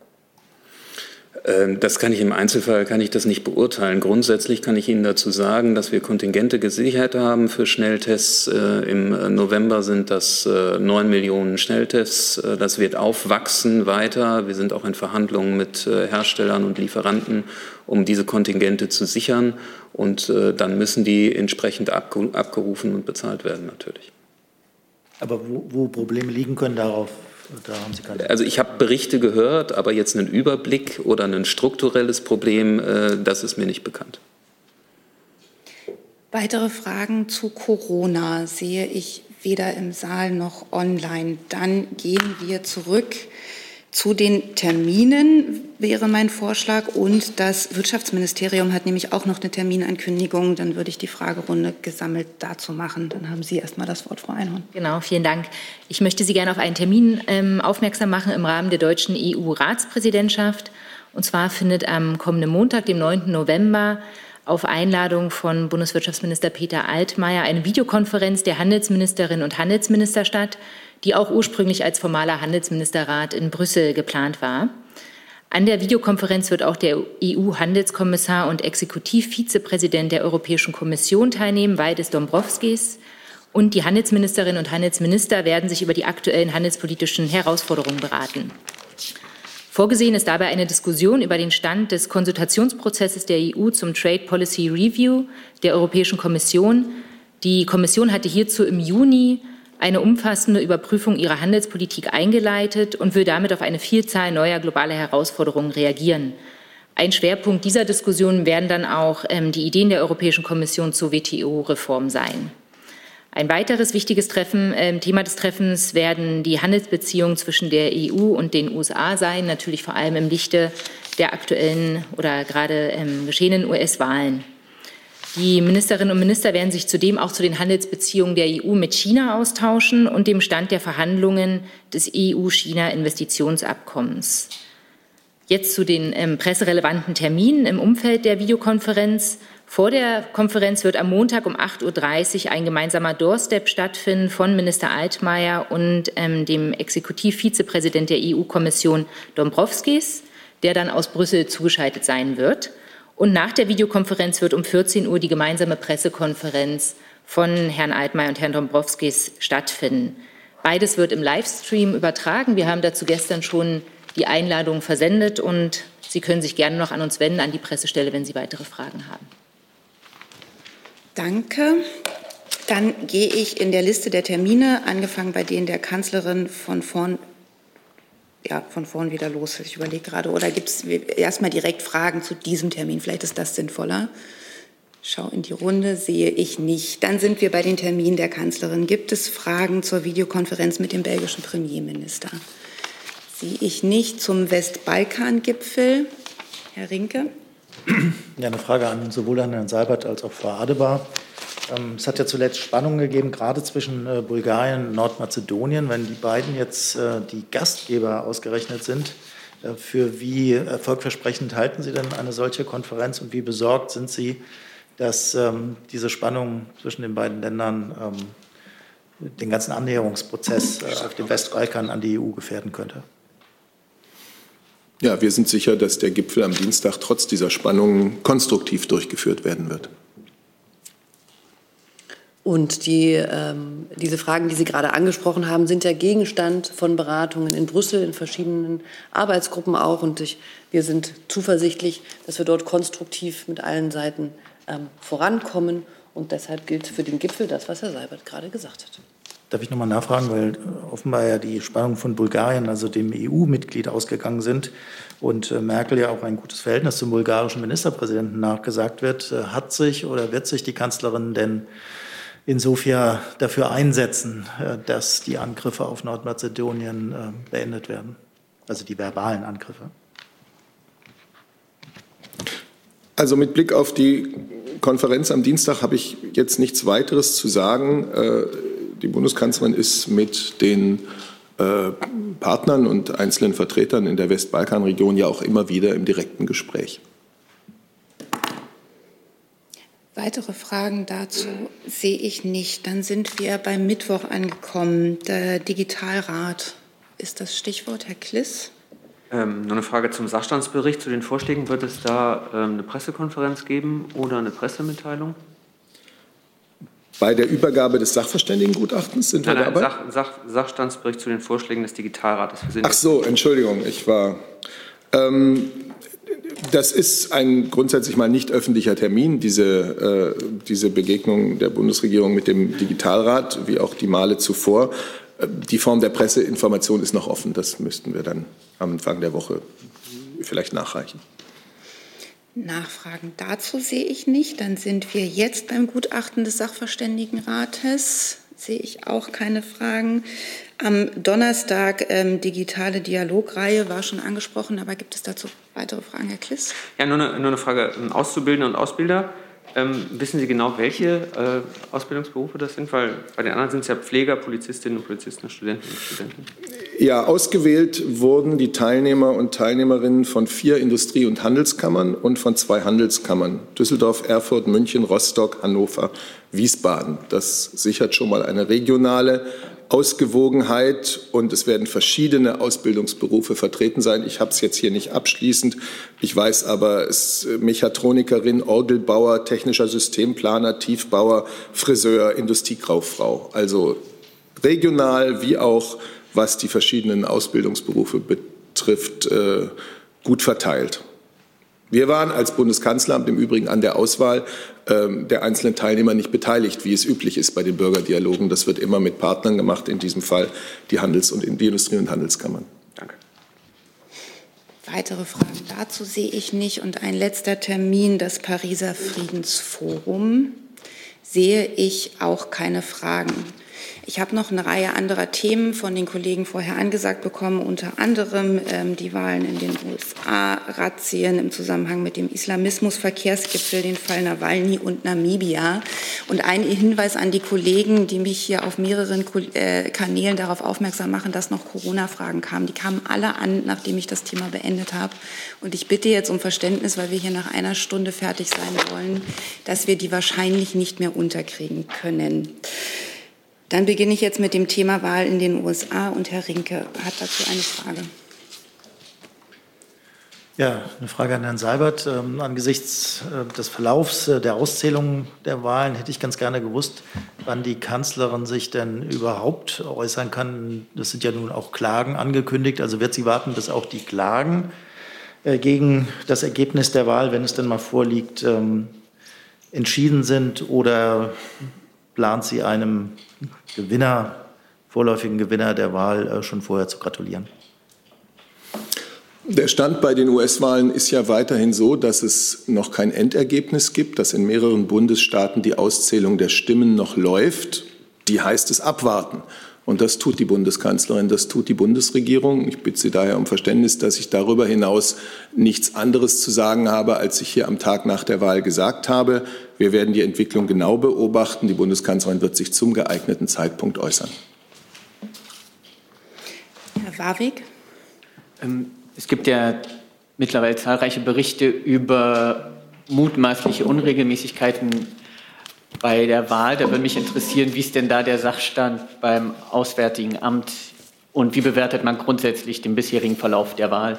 Das kann ich im Einzelfall kann ich das nicht beurteilen. Grundsätzlich kann ich Ihnen dazu sagen, dass wir Kontingente gesichert haben für Schnelltests. Im November sind das neun Millionen Schnelltests. Das wird aufwachsen weiter. Wir sind auch in Verhandlungen mit Herstellern und Lieferanten, um diese Kontingente zu sichern. Und dann müssen die entsprechend abgerufen und bezahlt werden natürlich. Aber wo, wo Probleme liegen können, darauf Da haben Sie keine Also ich habe Berichte gehört, aber jetzt einen Überblick oder ein strukturelles Problem, das ist mir nicht bekannt. Weitere Fragen zu Corona sehe ich weder im Saal noch online. Dann gehen wir zurück zu den Terminen, wäre mein Vorschlag. Und das Wirtschaftsministerium hat nämlich auch noch eine Terminankündigung. Dann würde ich die Fragerunde gesammelt dazu machen. Dann haben Sie erst mal das Wort, Frau Einhorn. Genau, vielen Dank. Ich möchte Sie gerne auf einen Termin ähm, aufmerksam machen im Rahmen der deutschen E U-Ratspräsidentschaft. Und zwar findet am kommenden Montag, dem neunten November, auf Einladung von Bundeswirtschaftsminister Peter Altmaier eine Videokonferenz der Handelsministerinnen und Handelsminister statt, die auch ursprünglich als formaler Handelsministerrat in Brüssel geplant war. An der Videokonferenz wird auch der E U-Handelskommissar und Exekutivvizepräsident der Europäischen Kommission teilnehmen, Valdis Dombrovskis. Und die Handelsministerinnen und Handelsminister werden sich über die aktuellen handelspolitischen Herausforderungen beraten. Vorgesehen ist dabei eine Diskussion über den Stand des Konsultationsprozesses der E U zum Trade Policy Review der Europäischen Kommission. Die Kommission hatte hierzu im Juni eine umfassende Überprüfung ihrer Handelspolitik eingeleitet und will damit auf eine Vielzahl neuer globaler Herausforderungen reagieren. Ein Schwerpunkt dieser Diskussion werden dann auch ähm, die Ideen der Europäischen Kommission zur W T O-Reform sein. Ein weiteres wichtiges Treffen, äh, Thema des Treffens werden die Handelsbeziehungen zwischen der E U und den U S A sein, natürlich vor allem im Lichte der aktuellen oder gerade ähm, geschehenen U S-Wahlen. Die Ministerinnen und Minister werden sich zudem auch zu den Handelsbeziehungen der E U mit China austauschen und dem Stand der Verhandlungen des E U-China-Investitionsabkommens. Jetzt zu den ähm, presserelevanten Terminen im Umfeld der Videokonferenz. Vor der Konferenz wird am Montag um acht Uhr dreißig ein gemeinsamer Doorstep stattfinden von Minister Altmaier und ähm, dem Exekutivvizepräsident der E U-Kommission Dombrovskis, der dann aus Brüssel zugeschaltet sein wird. Und nach der Videokonferenz wird um vierzehn Uhr die gemeinsame Pressekonferenz von Herrn Altmaier und Herrn Dombrovskis stattfinden. Beides wird im Livestream übertragen. Wir haben dazu gestern schon die Einladung versendet und Sie können sich gerne noch an uns wenden, an die Pressestelle, wenn Sie weitere Fragen haben. Danke. Dann gehe ich in der Liste der Termine, angefangen bei denen der Kanzlerin, von vorn, ja, von vorn wieder los. Ich überlege gerade, oder gibt es erstmal direkt Fragen zu diesem Termin? Vielleicht ist das sinnvoller. Schau in die Runde, sehe ich nicht. Dann sind wir bei den Terminen der Kanzlerin. Gibt es Fragen zur Videokonferenz mit dem belgischen Premierminister? Sehe ich nicht. Zum Westbalkan-Gipfel. Herr Rinke. Ja, eine Frage an sowohl an Herrn Seibert als auch Frau Adebar. Es hat ja zuletzt Spannungen gegeben, gerade zwischen Bulgarien und Nordmazedonien. Wenn die beiden jetzt die Gastgeber ausgerechnet sind, für wie erfolgversprechend halten Sie denn eine solche Konferenz und wie besorgt sind Sie, dass diese Spannung zwischen den beiden Ländern den ganzen Annäherungsprozess auf dem Westbalkan an die E U gefährden könnte? Ja, wir sind sicher, dass der Gipfel am Dienstag trotz dieser Spannungen konstruktiv durchgeführt werden wird. Und die, ähm, diese Fragen, die Sie gerade angesprochen haben, sind ja Gegenstand von Beratungen in Brüssel, in verschiedenen Arbeitsgruppen auch. Und ich, wir sind zuversichtlich, dass wir dort konstruktiv mit allen Seiten ähm, vorankommen. Und deshalb gilt für den Gipfel das, was Herr Seibert gerade gesagt hat. Darf ich noch mal nachfragen, weil offenbar ja die Spannungen von Bulgarien, also dem E U-Mitglied, ausgegangen sind und Merkel ja auch ein gutes Verhältnis zum bulgarischen Ministerpräsidenten nachgesagt wird. Hat sich oder wird sich die Kanzlerin denn in Sofia dafür einsetzen, dass die Angriffe auf Nordmazedonien beendet werden, also die verbalen Angriffe? Also mit Blick auf die Konferenz am Dienstag habe ich jetzt nichts weiteres zu sagen. Die Bundeskanzlerin ist mit den äh, Partnern und einzelnen Vertretern in der Westbalkanregion ja auch immer wieder im direkten Gespräch. Weitere Fragen dazu sehe ich nicht. Dann sind wir beim Mittwoch angekommen. Der Digitalrat ist das Stichwort. Herr Kliss. Ähm, noch eine Frage zum Sachstandsbericht. Zu den Vorschlägen, wird es da ähm, eine Pressekonferenz geben oder eine Pressemitteilung? Bei der Übergabe des Sachverständigengutachtens sind nein, wir nein, dabei? Sach, Sach, Sachstandsbericht zu den Vorschlägen des Digitalrates. Ach so, Entschuldigung, ich war... Ähm, das ist ein grundsätzlich mal nicht öffentlicher Termin, diese, äh, diese Begegnung der Bundesregierung mit dem Digitalrat, wie auch die Male zuvor. Die Form der Presseinformation ist noch offen. Das müssten wir dann am Anfang der Woche vielleicht nachreichen. Nachfragen dazu sehe ich nicht. Dann sind wir jetzt beim Gutachten des Sachverständigenrates. Sehe ich auch keine Fragen. Am Donnerstag ähm, digitale Dialogreihe war schon angesprochen, aber gibt es dazu weitere Fragen, Herr Kliss? Ja, nur eine, nur eine Frage. Auszubildende und Ausbilder Ähm, wissen Sie genau, welche äh, Ausbildungsberufe das sind? Weil bei den anderen sind es ja Pfleger, Polizistinnen und Polizisten, Studenten und Studenten. Ja, ausgewählt wurden die Teilnehmer und Teilnehmerinnen von vier Industrie- und Handelskammern und von zwei Handelskammern: Düsseldorf, Erfurt, München, Rostock, Hannover, Wiesbaden. Das sichert schon mal eine regionale Ausgewogenheit, und es werden verschiedene Ausbildungsberufe vertreten sein. Ich habe es jetzt hier nicht abschließend. Ich weiß aber, es Mechatronikerin, Orgelbauer, technischer Systemplaner, Tiefbauer, Friseur, Industriekauffrau. Also regional wie auch was die verschiedenen Ausbildungsberufe betrifft, äh, gut verteilt. Wir waren als Bundeskanzleramt im Übrigen an der Auswahl ähm, der einzelnen Teilnehmer nicht beteiligt, wie es üblich ist bei den Bürgerdialogen. Das wird immer mit Partnern gemacht, in diesem Fall die Handels- und die Industrie- und Handelskammern. Danke. Weitere Fragen dazu sehe ich nicht. Und ein letzter Termin, das Pariser Friedensforum, sehe ich auch keine Fragen. Ich habe noch eine Reihe anderer Themen von den Kollegen vorher angesagt bekommen, unter anderem ähm, die Wahlen in den U S A, Razzien im Zusammenhang mit dem Islamismus-Verkehrsgipfel, den Fall Nawalny und Namibia. Und ein Hinweis an die Kollegen, die mich hier auf mehreren äh, Kanälen darauf aufmerksam machen, dass noch Corona-Fragen kamen. Die kamen alle an, nachdem ich das Thema beendet habe. Und ich bitte jetzt um Verständnis, weil wir hier nach einer Stunde fertig sein wollen, dass wir die wahrscheinlich nicht mehr unterkriegen können. Dann beginne ich jetzt mit dem Thema Wahl in den U S A, und Herr Rinke hat dazu eine Frage. Ja, eine Frage an Herrn Seibert. Ähm, angesichts äh, des Verlaufs äh, der Auszählung der Wahlen hätte ich ganz gerne gewusst, wann die Kanzlerin sich denn überhaupt äußern kann. Das sind ja nun auch Klagen angekündigt. Also wird sie warten, bis auch die Klagen äh, gegen das Ergebnis der Wahl, wenn es denn mal vorliegt, ähm, entschieden sind, oder plant sie einem Gewinner, vorläufigen Gewinner der Wahl äh, schon vorher zu gratulieren? Der Stand bei den U S-Wahlen ist ja weiterhin so, dass es noch kein Endergebnis gibt, dass in mehreren Bundesstaaten die Auszählung der Stimmen noch läuft. Die heißt es abwarten. Und das tut die Bundeskanzlerin, das tut die Bundesregierung. Ich bitte Sie daher um Verständnis, dass ich darüber hinaus nichts anderes zu sagen habe, als ich hier am Tag nach der Wahl gesagt habe. Wir werden die Entwicklung genau beobachten. Die Bundeskanzlerin wird sich zum geeigneten Zeitpunkt äußern. Herr Warwick. Ähm, es gibt ja mittlerweile zahlreiche Berichte über mutmaßliche Unregelmäßigkeiten bei der Wahl. Da würde mich interessieren, wie ist denn da der Sachstand beim Auswärtigen Amt und wie bewertet man grundsätzlich den bisherigen Verlauf der Wahl?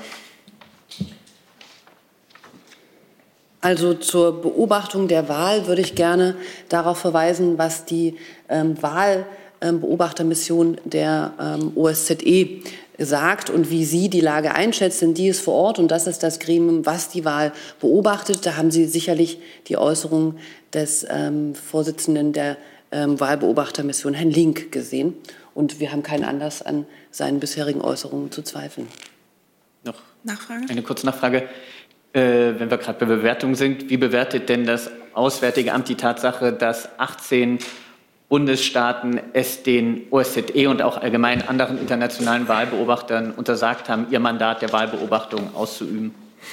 Also zur Beobachtung der Wahl würde ich gerne darauf verweisen, was die ähm, Wahlbeobachtermission der ähm, O S Z E sagt und wie sie die Lage einschätzt, denn die ist vor Ort und das ist das Gremium, was die Wahl beobachtet. Da haben Sie sicherlich die Äußerung des ähm, Vorsitzenden der ähm, Wahlbeobachtermission, Herrn Link, gesehen. Und wir haben keinen Anlass, an seinen bisherigen Äußerungen zu zweifeln. Noch Nachfrage? Eine kurze Nachfrage. Äh, wenn wir gerade bei Bewertung sind, wie bewertet denn das Auswärtige Amt die Tatsache, dass achtzehn Bundesstaaten es den O S Z E und auch allgemein anderen internationalen Wahlbeobachtern untersagt haben, ihr Mandat der Wahlbeobachtung auszuüben?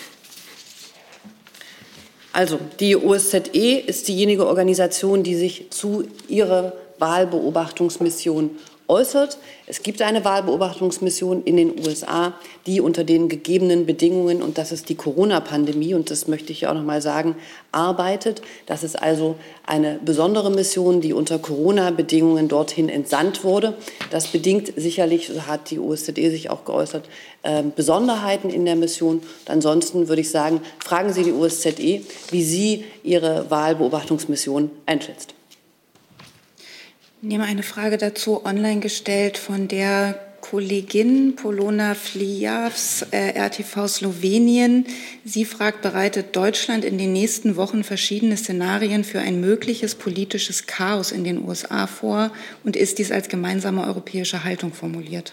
Also die O S Z E ist diejenige Organisation, die sich zu ihrer Wahlbeobachtungsmission äußert. Es gibt eine Wahlbeobachtungsmission in den U S A, die unter den gegebenen Bedingungen, und das ist die Corona-Pandemie, und das möchte ich ja auch noch mal sagen, arbeitet. Das ist also eine besondere Mission, die unter Corona-Bedingungen dorthin entsandt wurde. Das bedingt sicherlich, so hat die O S Z E sich auch geäußert, äh, Besonderheiten in der Mission. Und ansonsten würde ich sagen, fragen Sie die O S Z E, wie sie ihre Wahlbeobachtungsmission einschätzt. Ich nehme eine Frage dazu online gestellt von der Kollegin Polona Flijavs, äh, R T V Slowenien. Sie fragt, bereitet Deutschland in den nächsten Wochen verschiedene Szenarien für ein mögliches politisches Chaos in den U S A vor, und ist dies als gemeinsame europäische Haltung formuliert?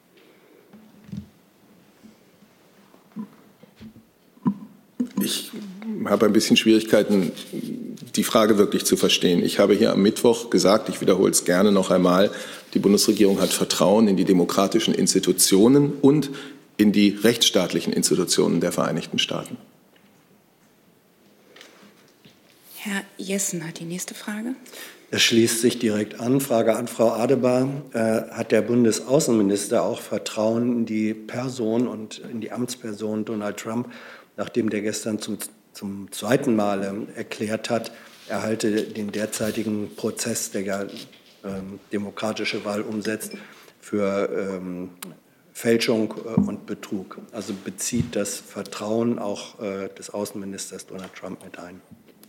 Ich habe ein bisschen Schwierigkeiten, die Frage wirklich zu verstehen. Ich habe hier am Mittwoch gesagt, ich wiederhole es gerne noch einmal, die Bundesregierung hat Vertrauen in die demokratischen Institutionen und in die rechtsstaatlichen Institutionen der Vereinigten Staaten. Herr Jessen hat die nächste Frage. Es schließt sich direkt an. Frage an Frau Adebar. Äh, hat der Bundesaußenminister auch Vertrauen in die Person und in die Amtsperson Donald Trump, nachdem der gestern zum, zum zweiten Mal äh, erklärt hat, er halte den derzeitigen Prozess, der ja ähm, demokratische Wahl umsetzt, für ähm, Fälschung äh, und Betrug? Also bezieht das Vertrauen auch äh, des Außenministers Donald Trump mit ein?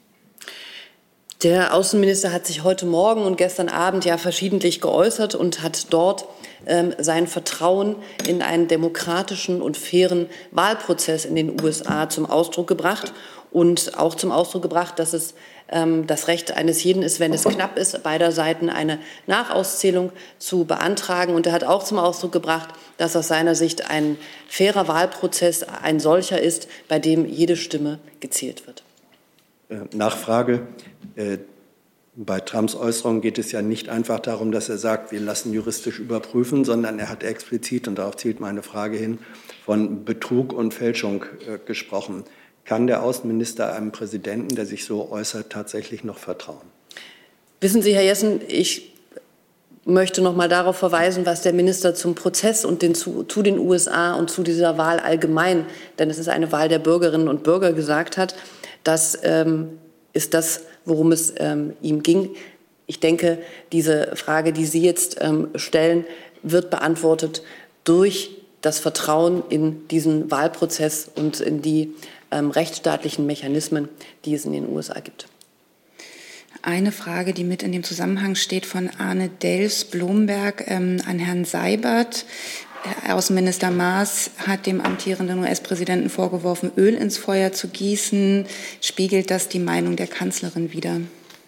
Der Außenminister hat sich heute Morgen und gestern Abend ja verschiedentlich geäußert und hat dort ähm, sein Vertrauen in einen demokratischen und fairen Wahlprozess in den U S A zum Ausdruck gebracht und auch zum Ausdruck gebracht, dass es ähm, das Recht eines jeden ist, wenn es knapp ist, beider Seiten eine Nachauszählung zu beantragen. Und er hat auch zum Ausdruck gebracht, dass aus seiner Sicht ein fairer Wahlprozess ein solcher ist, bei dem jede Stimme gezählt wird. Nachfrage. Bei Trumps Äußerungen geht es ja nicht einfach darum, dass er sagt, wir lassen juristisch überprüfen, sondern er hat explizit, und darauf zielt meine Frage hin, von Betrug und Fälschung gesprochen. Kann der Außenminister einem Präsidenten, der sich so äußert, tatsächlich noch vertrauen? Wissen Sie, Herr Jessen, ich möchte noch mal darauf verweisen, was der Minister zum Prozess und den, zu, zu den U S A und zu dieser Wahl allgemein, denn es ist eine Wahl der Bürgerinnen und Bürger, gesagt hat. Das ähm, ist das, worum es ähm, ihm ging. Ich denke, diese Frage, die Sie jetzt ähm, stellen, wird beantwortet durch das Vertrauen in diesen Wahlprozess und in die ähm, rechtsstaatlichen Mechanismen, die es in den U S A gibt. Eine Frage, die mit in dem Zusammenhang steht, von Arne Delfs-Blomberg ähm, an Herrn Seibert. Außenminister Maas hat dem amtierenden U S-Präsidenten vorgeworfen, Öl ins Feuer zu gießen. Spiegelt das die Meinung der Kanzlerin wider?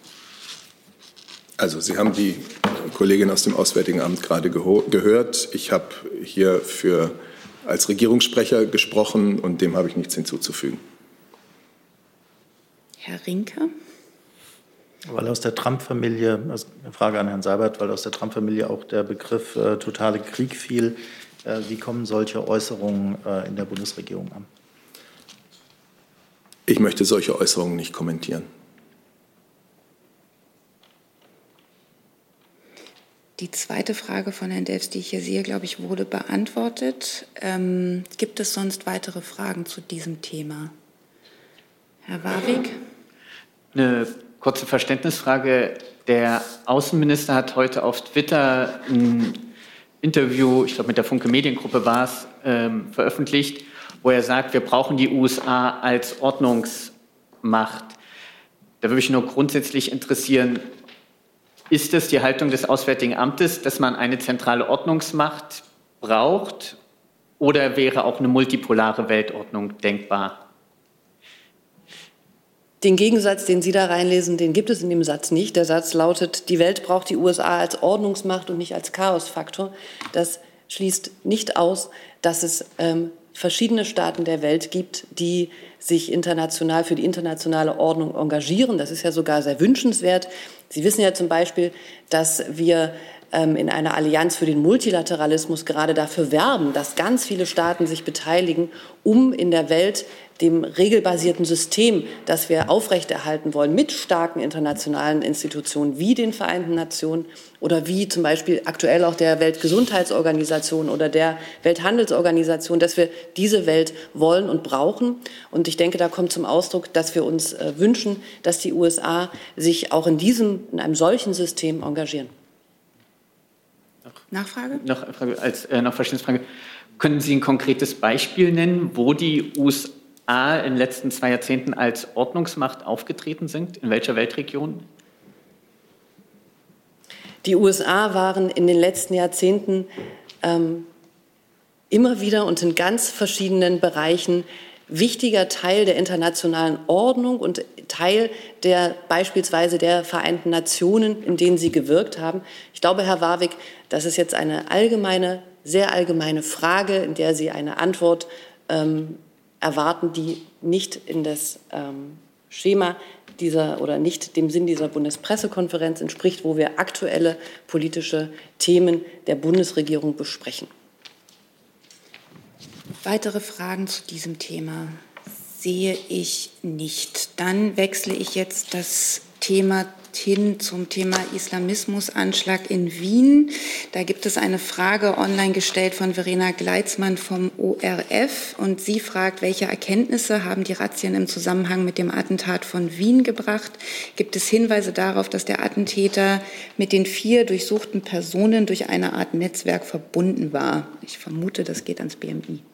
Also Sie haben die Kollegin aus dem Auswärtigen Amt gerade gehört. Ich habe hier für, als Regierungssprecher gesprochen und dem habe ich nichts hinzuzufügen. Herr Rinke? Weil aus der Trump-Familie, also eine Frage an Herrn Seibert, weil aus der Trump-Familie auch der Begriff äh, totale Krieg fiel. Äh, wie kommen solche Äußerungen äh, in der Bundesregierung an? Ich möchte solche Äußerungen nicht kommentieren. Die zweite Frage von Herrn Delfs, die ich hier sehe, glaube ich, wurde beantwortet. Ähm, gibt es sonst weitere Fragen zu diesem Thema? Herr Warwick? Eine kurze Verständnisfrage. Der Außenminister hat heute auf Twitter ein Interview, ich glaube mit der Funke Mediengruppe war es, ähm, veröffentlicht, wo er sagt, wir brauchen die U S A als Ordnungsmacht. Da würde mich nur grundsätzlich interessieren, ist es die Haltung des Auswärtigen Amtes, dass man eine zentrale Ordnungsmacht braucht, oder wäre auch eine multipolare Weltordnung denkbar? Den Gegensatz, den Sie da reinlesen, den gibt es in dem Satz nicht. Der Satz lautet, die Welt braucht die U S A als Ordnungsmacht und nicht als Chaosfaktor. Das schließt nicht aus, dass es ähm, verschiedene Staaten der Welt gibt, die sich international für die internationale Ordnung engagieren. Das ist ja sogar sehr wünschenswert. Sie wissen ja zum Beispiel, dass wir ähm, in einer Allianz für den Multilateralismus gerade dafür werben, dass ganz viele Staaten sich beteiligen, um in der Welt dem regelbasierten System, das wir aufrechterhalten wollen, mit starken internationalen Institutionen wie den Vereinten Nationen oder wie zum Beispiel aktuell auch der Weltgesundheitsorganisation oder der Welthandelsorganisation, dass wir diese Welt wollen und brauchen. Und ich denke, da kommt zum Ausdruck, dass wir uns äh, wünschen, dass die U S A sich auch in diesem, in einem solchen System engagieren. Nachfrage? Noch, als äh, noch Verständnisfrage. Können Sie ein konkretes Beispiel nennen, wo die U S A in den letzten zwei Jahrzehnten als Ordnungsmacht aufgetreten sind? In welcher Weltregion? Die U S A waren in den letzten Jahrzehnten ähm, immer wieder und in ganz verschiedenen Bereichen wichtiger Teil der internationalen Ordnung und Teil der beispielsweise der Vereinten Nationen, in denen sie gewirkt haben. Ich glaube, Herr Warwick, das ist jetzt eine allgemeine, sehr allgemeine Frage, in der Sie eine Antwort ähm, erwarten, die nicht in das ähm, Schema dieser oder nicht dem Sinn dieser Bundespressekonferenz entspricht, wo wir aktuelle politische Themen der Bundesregierung besprechen. Weitere Fragen zu diesem Thema sehe ich nicht. Dann wechsle ich jetzt das Thema hin zum Thema Islamismusanschlag in Wien. Da gibt es eine Frage online gestellt von Verena Gleitzmann vom O R F und sie fragt, welche Erkenntnisse haben die Razzien im Zusammenhang mit dem Attentat von Wien gebracht? Gibt es Hinweise darauf, dass der Attentäter mit den vier durchsuchten Personen durch eine Art Netzwerk verbunden war? Ich vermute, das geht ans B M I.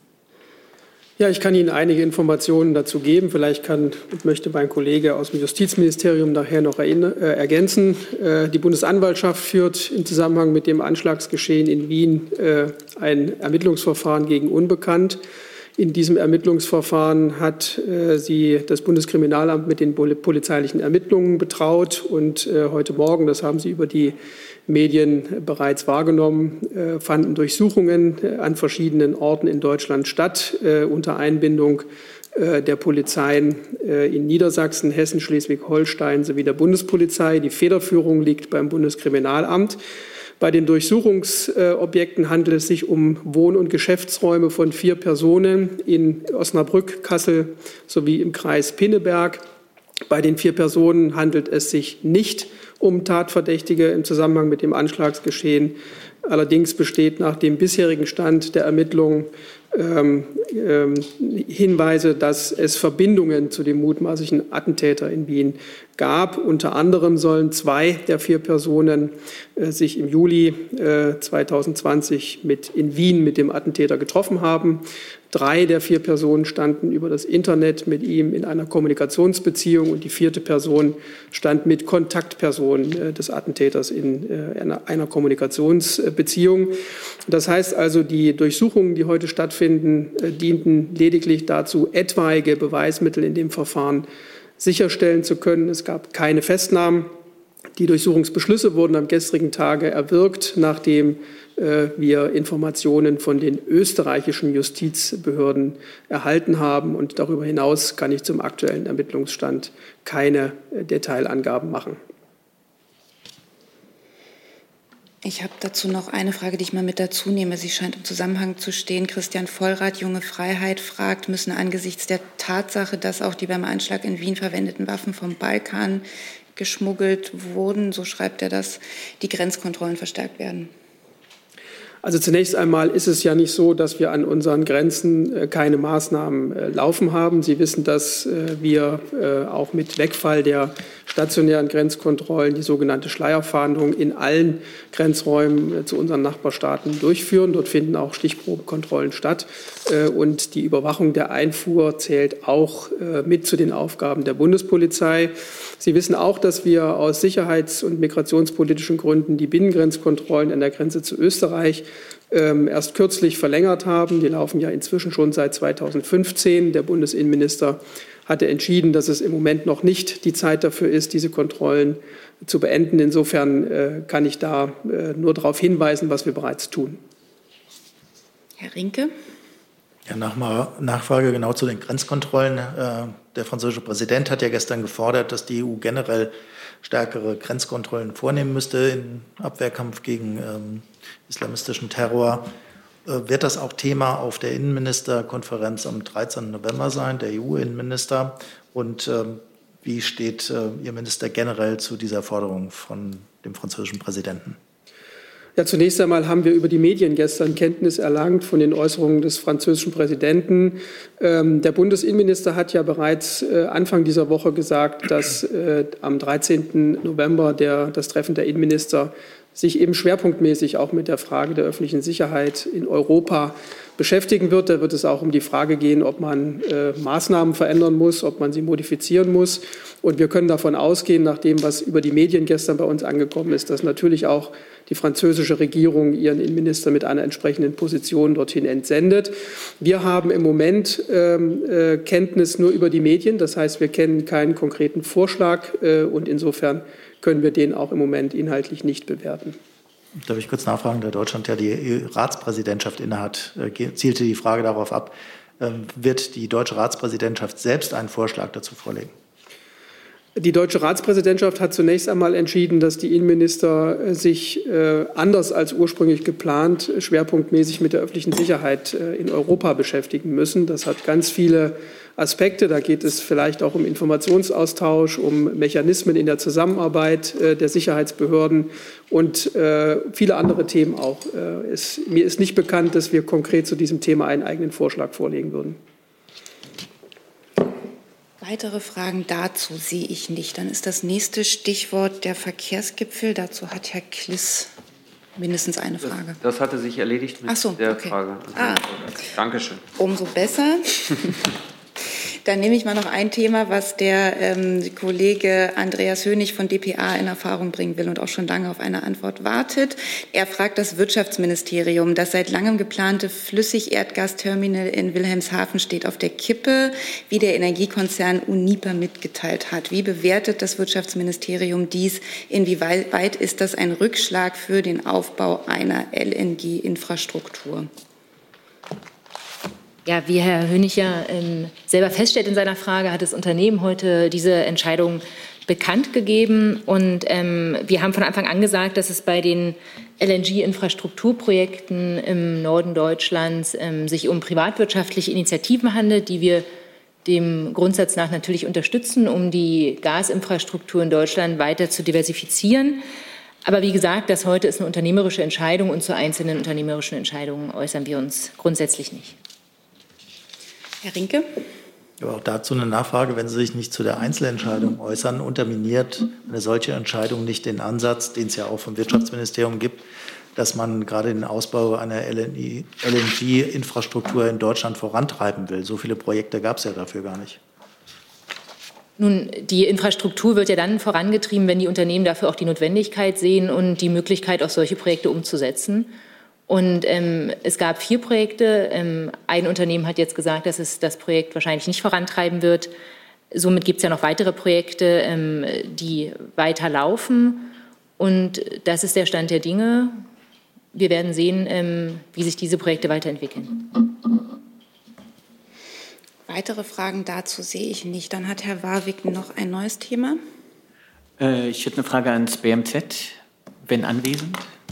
Ja, ich kann Ihnen einige Informationen dazu geben. Vielleicht kann und möchte mein Kollege aus dem Justizministerium nachher noch erinnern, äh, ergänzen. Äh, die Bundesanwaltschaft führt im Zusammenhang mit dem Anschlagsgeschehen in Wien äh, ein Ermittlungsverfahren gegen Unbekannt. In diesem Ermittlungsverfahren hat äh, sie das Bundeskriminalamt mit den polizeilichen Ermittlungen betraut. Und äh, heute Morgen, das haben Sie über die Medien bereits wahrgenommen, äh, fanden Durchsuchungen äh, an verschiedenen Orten in Deutschland statt, äh, unter Einbindung äh, der Polizeien äh, in Niedersachsen, Hessen, Schleswig-Holstein sowie der Bundespolizei. Die Federführung liegt beim Bundeskriminalamt. Bei den Durchsuchungsobjekten handelt es sich um Wohn- und Geschäftsräume von vier Personen in Osnabrück, Kassel sowie im Kreis Pinneberg. Bei den vier Personen handelt es sich nicht um Tatverdächtige im Zusammenhang mit dem Anschlagsgeschehen. Allerdings besteht nach dem bisherigen Stand der Ermittlungen ähm, ähm, Hinweise, dass es Verbindungen zu dem mutmaßlichen Attentäter in Wien gab. Unter anderem sollen zwei der vier Personen äh, sich im Juli äh, zweitausendzwanzig mit, in Wien mit dem Attentäter getroffen haben. Drei der vier Personen standen über das Internet mit ihm in einer Kommunikationsbeziehung und die vierte Person stand mit Kontaktpersonen äh, des Attentäters in äh, einer, einer Kommunikationsbeziehung. Das heißt also, die Durchsuchungen, die heute stattfinden, äh, dienten lediglich dazu, etwaige Beweismittel in dem Verfahren sicherstellen zu können. Es gab keine Festnahmen. Die Durchsuchungsbeschlüsse wurden am gestrigen Tage erwirkt, nachdem äh, wir Informationen von den österreichischen Justizbehörden erhalten haben. Und darüber hinaus kann ich zum aktuellen Ermittlungsstand keine äh, Detailangaben machen. Ich habe dazu noch eine Frage, die ich mal mit dazu nehme. Sie scheint im Zusammenhang zu stehen. Christian Vollrath, Junge Freiheit, fragt, müssen angesichts der Tatsache, dass auch die beim Anschlag in Wien verwendeten Waffen vom Balkan geschmuggelt wurden, so schreibt er das, die Grenzkontrollen verstärkt werden? Also zunächst einmal ist es ja nicht so, dass wir an unseren Grenzen keine Maßnahmen laufen haben. Sie wissen, dass wir auch mit Wegfall der stationären Grenzkontrollen die sogenannte Schleierfahndung in allen Grenzräumen zu unseren Nachbarstaaten durchführen. Dort finden auch Stichprobenkontrollen statt. Und die Überwachung der Einfuhr zählt auch mit zu den Aufgaben der Bundespolizei. Sie wissen auch, dass wir aus sicherheits- und migrationspolitischen Gründen die Binnengrenzkontrollen an der Grenze zu Österreich ähm, erst kürzlich verlängert haben. Die laufen ja inzwischen schon seit zweitausendfünfzehn. Der Bundesinnenminister hatte entschieden, dass es im Moment noch nicht die Zeit dafür ist, diese Kontrollen zu beenden. Insofern äh, kann ich da äh, nur darauf hinweisen, was wir bereits tun. Herr Rinke. Ja, Nachfrage genau zu den Grenzkontrollen. Der französische Präsident hat ja gestern gefordert, dass die E U generell stärkere Grenzkontrollen vornehmen müsste im Abwehrkampf gegen ähm, islamistischen Terror. Äh, wird das auch Thema auf der Innenministerkonferenz am dreizehnten November sein, der E U-Innenminister? Und ähm, wie steht äh, Ihr Minister generell zu dieser Forderung von dem französischen Präsidenten? Ja, zunächst einmal haben wir über die Medien gestern Kenntnis erlangt von den Äußerungen des französischen Präsidenten. Ähm, der Bundesinnenminister hat ja bereits äh, Anfang dieser Woche gesagt, dass äh, am dreizehnten November der, das Treffen der Innenminister sich eben schwerpunktmäßig auch mit der Frage der öffentlichen Sicherheit in Europa beschäftigen wird. Da wird es auch um die Frage gehen, ob man äh, Maßnahmen verändern muss, ob man sie modifizieren muss. Und wir können davon ausgehen, nach dem, was über die Medien gestern bei uns angekommen ist, dass natürlich auch die französische Regierung ihren Innenminister mit einer entsprechenden Position dorthin entsendet. Wir haben im Moment ähm, äh, Kenntnis nur über die Medien. Das heißt, wir kennen keinen konkreten Vorschlag äh, und insofern können wir den auch im Moment inhaltlich nicht bewerten. Darf ich kurz nachfragen, da Deutschland ja die E U-Ratspräsidentschaft innehat, äh, zielte die Frage darauf ab, äh, wird die deutsche Ratspräsidentschaft selbst einen Vorschlag dazu vorlegen? Die deutsche Ratspräsidentschaft hat zunächst einmal entschieden, dass die Innenminister sich äh, anders als ursprünglich geplant schwerpunktmäßig mit der öffentlichen Sicherheit äh, in Europa beschäftigen müssen. Das hat ganz viele Aspekte. Da geht es vielleicht auch um Informationsaustausch, um Mechanismen in der Zusammenarbeit äh, der Sicherheitsbehörden und äh, viele andere Themen auch. Äh, es, mir ist nicht bekannt, dass wir konkret zu diesem Thema einen eigenen Vorschlag vorlegen würden. Weitere Fragen dazu sehe ich nicht. Dann ist das nächste Stichwort der Verkehrsgipfel. Dazu hat Herr Kliss mindestens eine Frage. Das, das hatte sich erledigt mit Ach so, der okay. Frage. Ah. Dankeschön. Umso besser. Dann nehme ich mal noch ein Thema, was der ähm, Kollege Andreas Hönig von d P A in Erfahrung bringen will und auch schon lange auf eine Antwort wartet. Er fragt das Wirtschaftsministerium. Das seit langem geplante Flüssigerdgasterminal in Wilhelmshaven steht auf der Kippe, wie der Energiekonzern Uniper mitgeteilt hat. Wie bewertet das Wirtschaftsministerium dies? Inwieweit ist das ein Rückschlag für den Aufbau einer L N G-Infrastruktur? Ja, wie Herr Hönig ja ähm, selber feststellt in seiner Frage, hat das Unternehmen heute diese Entscheidung bekannt gegeben. Und ähm, wir haben von Anfang an gesagt, dass es bei den L N G-Infrastrukturprojekten im Norden Deutschlands ähm, sich um privatwirtschaftliche Initiativen handelt, die wir dem Grundsatz nach natürlich unterstützen, um die Gasinfrastruktur in Deutschland weiter zu diversifizieren. Aber wie gesagt, das heute ist eine unternehmerische Entscheidung und zu einzelnen unternehmerischen Entscheidungen äußern wir uns grundsätzlich nicht. Herr Rinke. Aber auch dazu eine Nachfrage, wenn Sie sich nicht zu der Einzelentscheidung äußern, unterminiert eine solche Entscheidung nicht den Ansatz, den es ja auch vom Wirtschaftsministerium gibt, dass man gerade den Ausbau einer L N G-Infrastruktur in Deutschland vorantreiben will. So viele Projekte gab es ja dafür gar nicht. Nun, die Infrastruktur wird ja dann vorangetrieben, wenn die Unternehmen dafür auch die Notwendigkeit sehen und die Möglichkeit, auch solche Projekte umzusetzen. Und ähm, es gab vier Projekte. Ähm, ein Unternehmen hat jetzt gesagt, dass es das Projekt wahrscheinlich nicht vorantreiben wird. Somit gibt es ja noch weitere Projekte, ähm, die weiter laufen. Und das ist der Stand der Dinge. Wir werden sehen, ähm, wie sich diese Projekte weiterentwickeln. Weitere Fragen dazu sehe ich nicht. Dann hat Herr Warwick noch ein neues Thema. Äh, ich hätte eine Frage ans B M Z, wenn anwesend.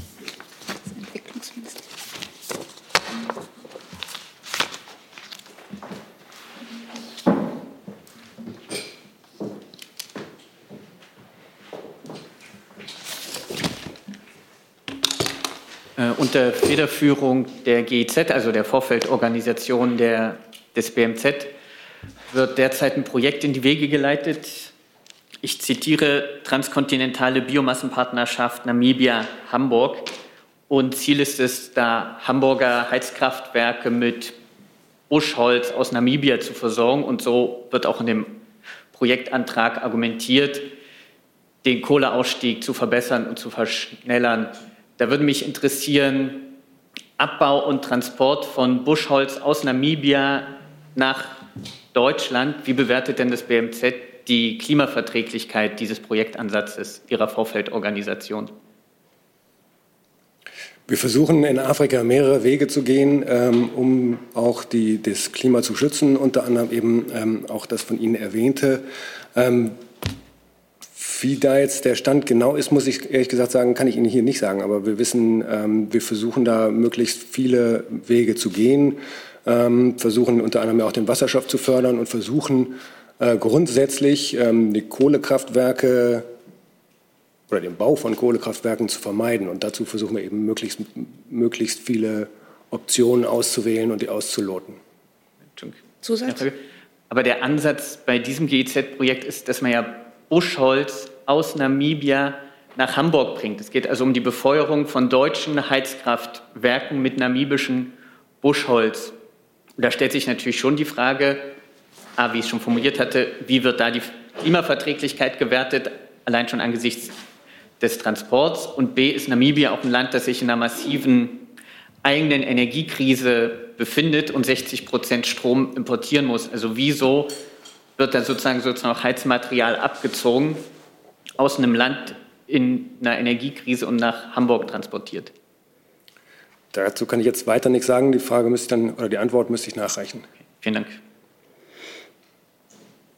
Unter Federführung der G I Z, also der Vorfeldorganisation der, des B M Z, wird derzeit ein Projekt in die Wege geleitet. Ich zitiere: transkontinentale Biomassenpartnerschaft Namibia-Hamburg. Und Ziel ist es, da Hamburger Heizkraftwerke mit Buschholz aus Namibia zu versorgen. Und so wird auch in dem Projektantrag argumentiert, den Kohleausstieg zu verbessern und zu verschnellern. Da würde mich interessieren, Abbau und Transport von Buschholz aus Namibia nach Deutschland. Wie bewertet denn das B M Z die Klimaverträglichkeit dieses Projektansatzes Ihrer Vorfeldorganisation? Wir versuchen in Afrika mehrere Wege zu gehen, ähm, um auch die, das Klima zu schützen, unter anderem eben ähm, auch das von Ihnen erwähnte. Ähm, Wie da jetzt der Stand genau ist, muss ich ehrlich gesagt sagen, kann ich Ihnen hier nicht sagen. Aber wir wissen, ähm, wir versuchen da möglichst viele Wege zu gehen, ähm, versuchen unter anderem auch den Wasserstoff zu fördern und versuchen äh, grundsätzlich ähm, die Kohlekraftwerke oder den Bau von Kohlekraftwerken zu vermeiden. Und dazu versuchen wir eben möglichst, möglichst viele Optionen auszuwählen und die auszuloten. Zusatz? Aber der Ansatz bei diesem G I Z-Projekt ist, dass man ja Buschholz aus Namibia nach Hamburg bringt. Es geht also um die Befeuerung von deutschen Heizkraftwerken mit namibischem Buschholz. Und da stellt sich natürlich schon die Frage, A, wie ich es schon formuliert hatte, wie wird da die Klimaverträglichkeit gewertet, allein schon angesichts des Transports. Und B, ist Namibia auch ein Land, das sich in einer massiven eigenen Energiekrise befindet und sechzig Prozent Strom importieren muss. Also wieso wird da sozusagen, sozusagen auch Heizmaterial abgezogen aus einem Land in einer Energiekrise und nach Hamburg transportiert? Dazu kann ich jetzt weiter nichts sagen. Die Frage müsste ich dann, oder die Antwort müsste ich nachreichen. Okay, vielen Dank.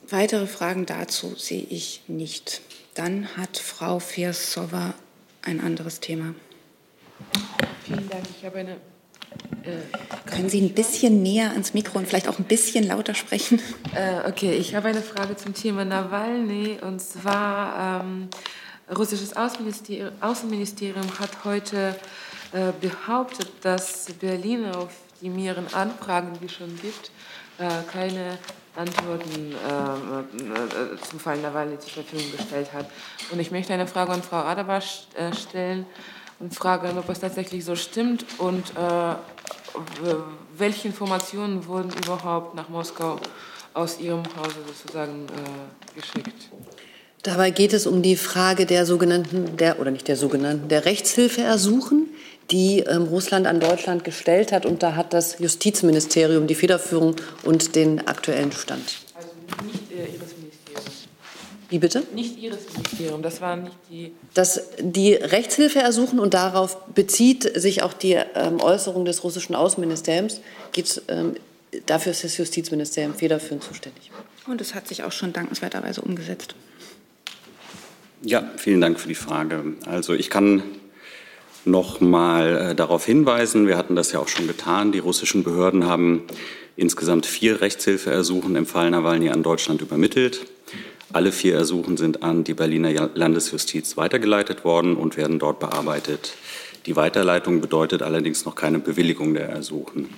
Weitere Fragen dazu sehe ich nicht. Dann hat Frau Firsova ein anderes Thema. Vielen Dank. Ich habe eine. Äh, Können Sie ein bisschen näher ans Mikro und vielleicht auch ein bisschen lauter sprechen? Äh, okay, ich habe eine Frage zum Thema Nawalny. Und zwar, ähm, russisches Außenministerium, Außenministerium hat heute äh, behauptet, dass Berlin auf die mehreren Anfragen, die es schon gibt, äh, keine Antworten äh, äh, zum Fall Nawalny zur Verfügung gestellt hat. Und ich möchte eine Frage an Frau Adebar äh, stellen und fragen, ob es tatsächlich so stimmt und äh, welche Informationen wurden überhaupt nach Moskau aus Ihrem Hause sozusagen äh, geschickt. Dabei geht es um die Frage der sogenannten, der, oder nicht der sogenannten, der Rechtshilfeersuchen, die ähm, Russland an Deutschland gestellt hat. Und da hat das Justizministerium die Federführung und den aktuellen Stand. Also nicht äh, Ihres Ministeriums. Wie bitte? Nicht Ihres Ministeriums, das waren nicht die... Dass die Rechtshilfe ersuchen, und darauf bezieht sich auch die ähm, Äußerung des russischen Außenministeriums, geht, ähm, dafür ist das Justizministerium federführend zuständig. Und es hat sich auch schon dankenswerterweise umgesetzt. Ja, vielen Dank für die Frage. Also ich kann noch mal äh, darauf hinweisen, wir hatten das ja auch schon getan, die russischen Behörden haben insgesamt vier Rechtshilfeersuchen im Fall Nawalny an Deutschland übermittelt. Alle vier Ersuchen sind an die Berliner Landesjustiz weitergeleitet worden und werden dort bearbeitet. Die Weiterleitung bedeutet allerdings noch keine Bewilligung der Ersuchen.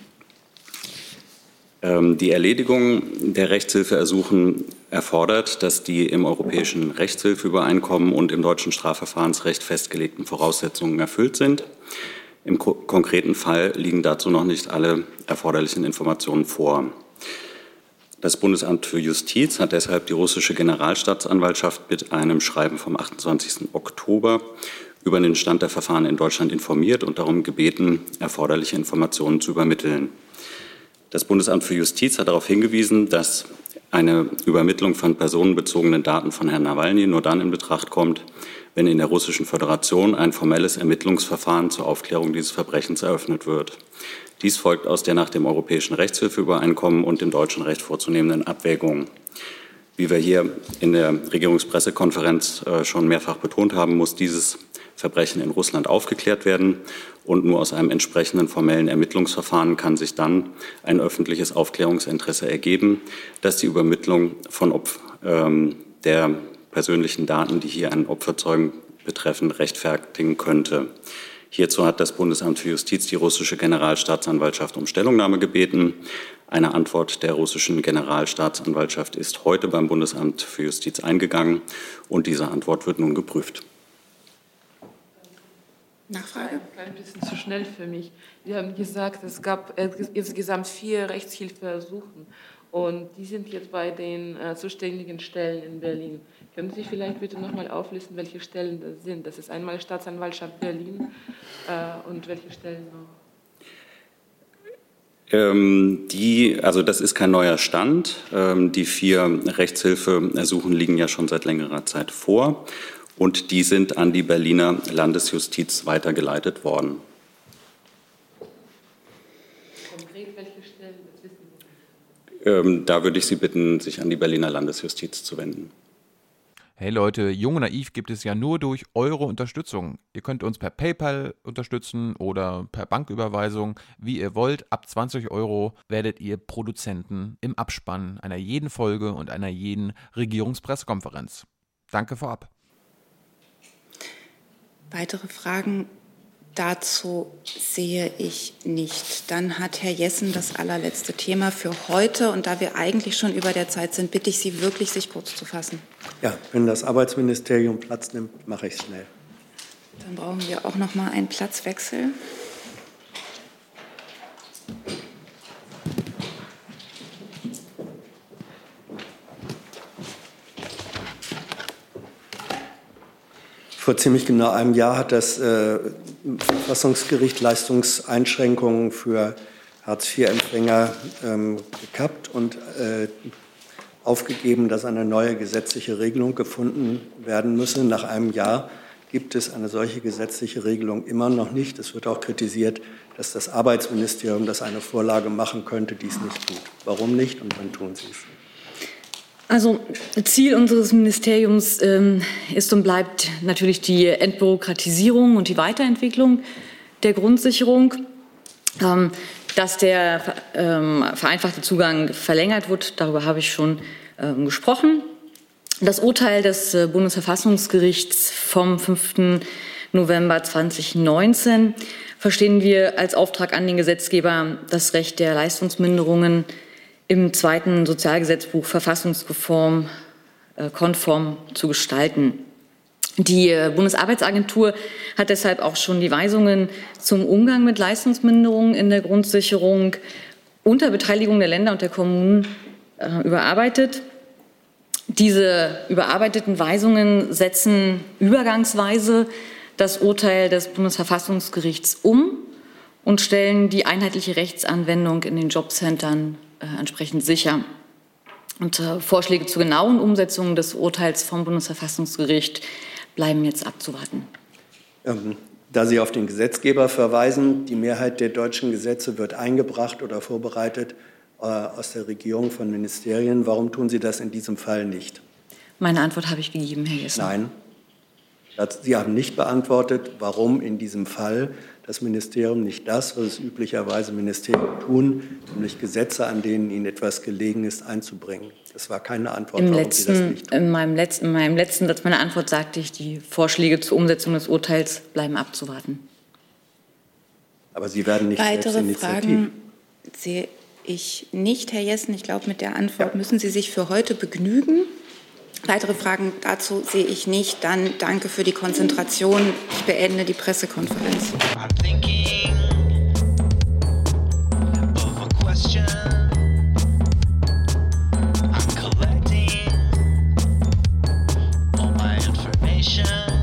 Die Erledigung der Rechtshilfeersuchen erfordert, dass die im Europäischen Rechtshilfeübereinkommen und im deutschen Strafverfahrensrecht festgelegten Voraussetzungen erfüllt sind. Im ko- konkreten Fall liegen dazu noch nicht alle erforderlichen Informationen vor. Das Bundesamt für Justiz hat deshalb die russische Generalstaatsanwaltschaft mit einem Schreiben vom achtundzwanzigsten Oktober über den Stand der Verfahren in Deutschland informiert und darum gebeten, erforderliche Informationen zu übermitteln. Das Bundesamt für Justiz hat darauf hingewiesen, dass eine Übermittlung von personenbezogenen Daten von Herrn Nawalny nur dann in Betracht kommt, wenn in der Russischen Föderation ein formelles Ermittlungsverfahren zur Aufklärung dieses Verbrechens eröffnet wird. Dies folgt aus der nach dem Europäischen Rechtshilfeübereinkommen und dem deutschen Recht vorzunehmenden Abwägung. Wie wir hier in der Regierungspressekonferenz äh, schon mehrfach betont haben, muss dieses Verbrechen in Russland aufgeklärt werden. Und nur aus einem entsprechenden formellen Ermittlungsverfahren kann sich dann ein öffentliches Aufklärungsinteresse ergeben, das die Übermittlung von Opf- ähm, der persönlichen Daten, die hier einen Opferzeugen betreffen, rechtfertigen könnte. Hierzu hat das Bundesamt für Justiz die russische Generalstaatsanwaltschaft um Stellungnahme gebeten. Eine Antwort der russischen Generalstaatsanwaltschaft ist heute beim Bundesamt für Justiz eingegangen und diese Antwort wird nun geprüft. Nachfrage? Ein bisschen zu schnell für mich. Sie haben gesagt, es gab insgesamt vier Rechtshilfeersuchen und die sind jetzt bei den äh, zuständigen Stellen in Berlin. Können Sie vielleicht bitte noch mal auflisten, welche Stellen das sind? Das ist einmal Staatsanwaltschaft Berlin äh, und welche Stellen noch? Ähm, die, also das ist kein neuer Stand. Ähm, die vier Rechtshilfeersuchen liegen ja schon seit längerer Zeit vor. Und die sind an die Berliner Landesjustiz weitergeleitet worden. Konkret welche Stellen, das wissen Sie nicht. Ähm, da würde ich Sie bitten, sich an die Berliner Landesjustiz zu wenden. Hey Leute, Jung und Naiv gibt es ja nur durch eure Unterstützung. Ihr könnt uns per PayPal unterstützen oder per Banküberweisung, wie ihr wollt. Ab zwanzig Euro werdet ihr Produzenten im Abspann einer jeden Folge und einer jeden Regierungspressekonferenz. Danke vorab. Weitere Fragen dazu sehe ich nicht. Dann hat Herr Jessen das allerletzte Thema für heute. Und da wir eigentlich schon über der Zeit sind, bitte ich Sie wirklich, sich kurz zu fassen. Ja, wenn das Arbeitsministerium Platz nimmt, mache ich es schnell. Dann brauchen wir auch noch mal einen Platzwechsel. Vor ziemlich genau einem Jahr hat das äh, Verfassungsgericht Leistungseinschränkungen für Hartz-vier-Empfänger ähm, gekappt und äh, aufgegeben, dass eine neue gesetzliche Regelung gefunden werden müsse. Nach einem Jahr gibt es eine solche gesetzliche Regelung immer noch nicht. Es wird auch kritisiert, dass das Arbeitsministerium, das eine Vorlage machen könnte, dies nicht tut. Warum nicht und wann tun Sie es? Also Ziel unseres Ministeriums ähm, ist und bleibt natürlich die Entbürokratisierung und die Weiterentwicklung der Grundsicherung. Ähm, dass der ähm, vereinfachte Zugang verlängert wird, darüber habe ich schon ähm, gesprochen. Das Urteil des äh, Bundesverfassungsgerichts vom fünften November zweitausendneunzehn verstehen wir als Auftrag an den Gesetzgeber, das Recht der Leistungsminderungen im zweiten Sozialgesetzbuch verfassungskonform äh, konform zu gestalten. Die äh, Bundesarbeitsagentur hat deshalb auch schon die Weisungen zum Umgang mit Leistungsminderungen in der Grundsicherung unter Beteiligung der Länder und der Kommunen äh, überarbeitet. Diese überarbeiteten Weisungen setzen übergangsweise das Urteil des Bundesverfassungsgerichts um und stellen die einheitliche Rechtsanwendung in den Jobcentern äh, entsprechend sicher. Und äh, Vorschläge zur genauen Umsetzung des Urteils vom Bundesverfassungsgericht bleiben jetzt abzuwarten. Ähm, da Sie auf den Gesetzgeber verweisen, die Mehrheit der deutschen Gesetze wird eingebracht oder vorbereitet äh, aus der Regierung von Ministerien. Warum tun Sie das in diesem Fall nicht? Meine Antwort habe ich gegeben, Herr Jessen. Nein. Sie haben nicht beantwortet, warum in diesem Fall das Ministerium nicht das, was es üblicherweise Ministerien tun, nämlich Gesetze, an denen ihnen etwas gelegen ist, einzubringen. Das war keine Antwort, Im warum letzten, Sie das nicht tun. In meinem, letzten, in meinem letzten Satz meiner Antwort sagte ich, die Vorschläge zur Umsetzung des Urteils bleiben abzuwarten. Aber Sie werden nicht Weitere selbst initiativ. Fragen sehe ich nicht, Herr Jessen. Ich glaube, mit der Antwort müssen Sie sich für heute begnügen. Weitere Fragen dazu sehe ich nicht. Dann danke für die Konzentration. Ich beende die Pressekonferenz. I'm collecting all my information.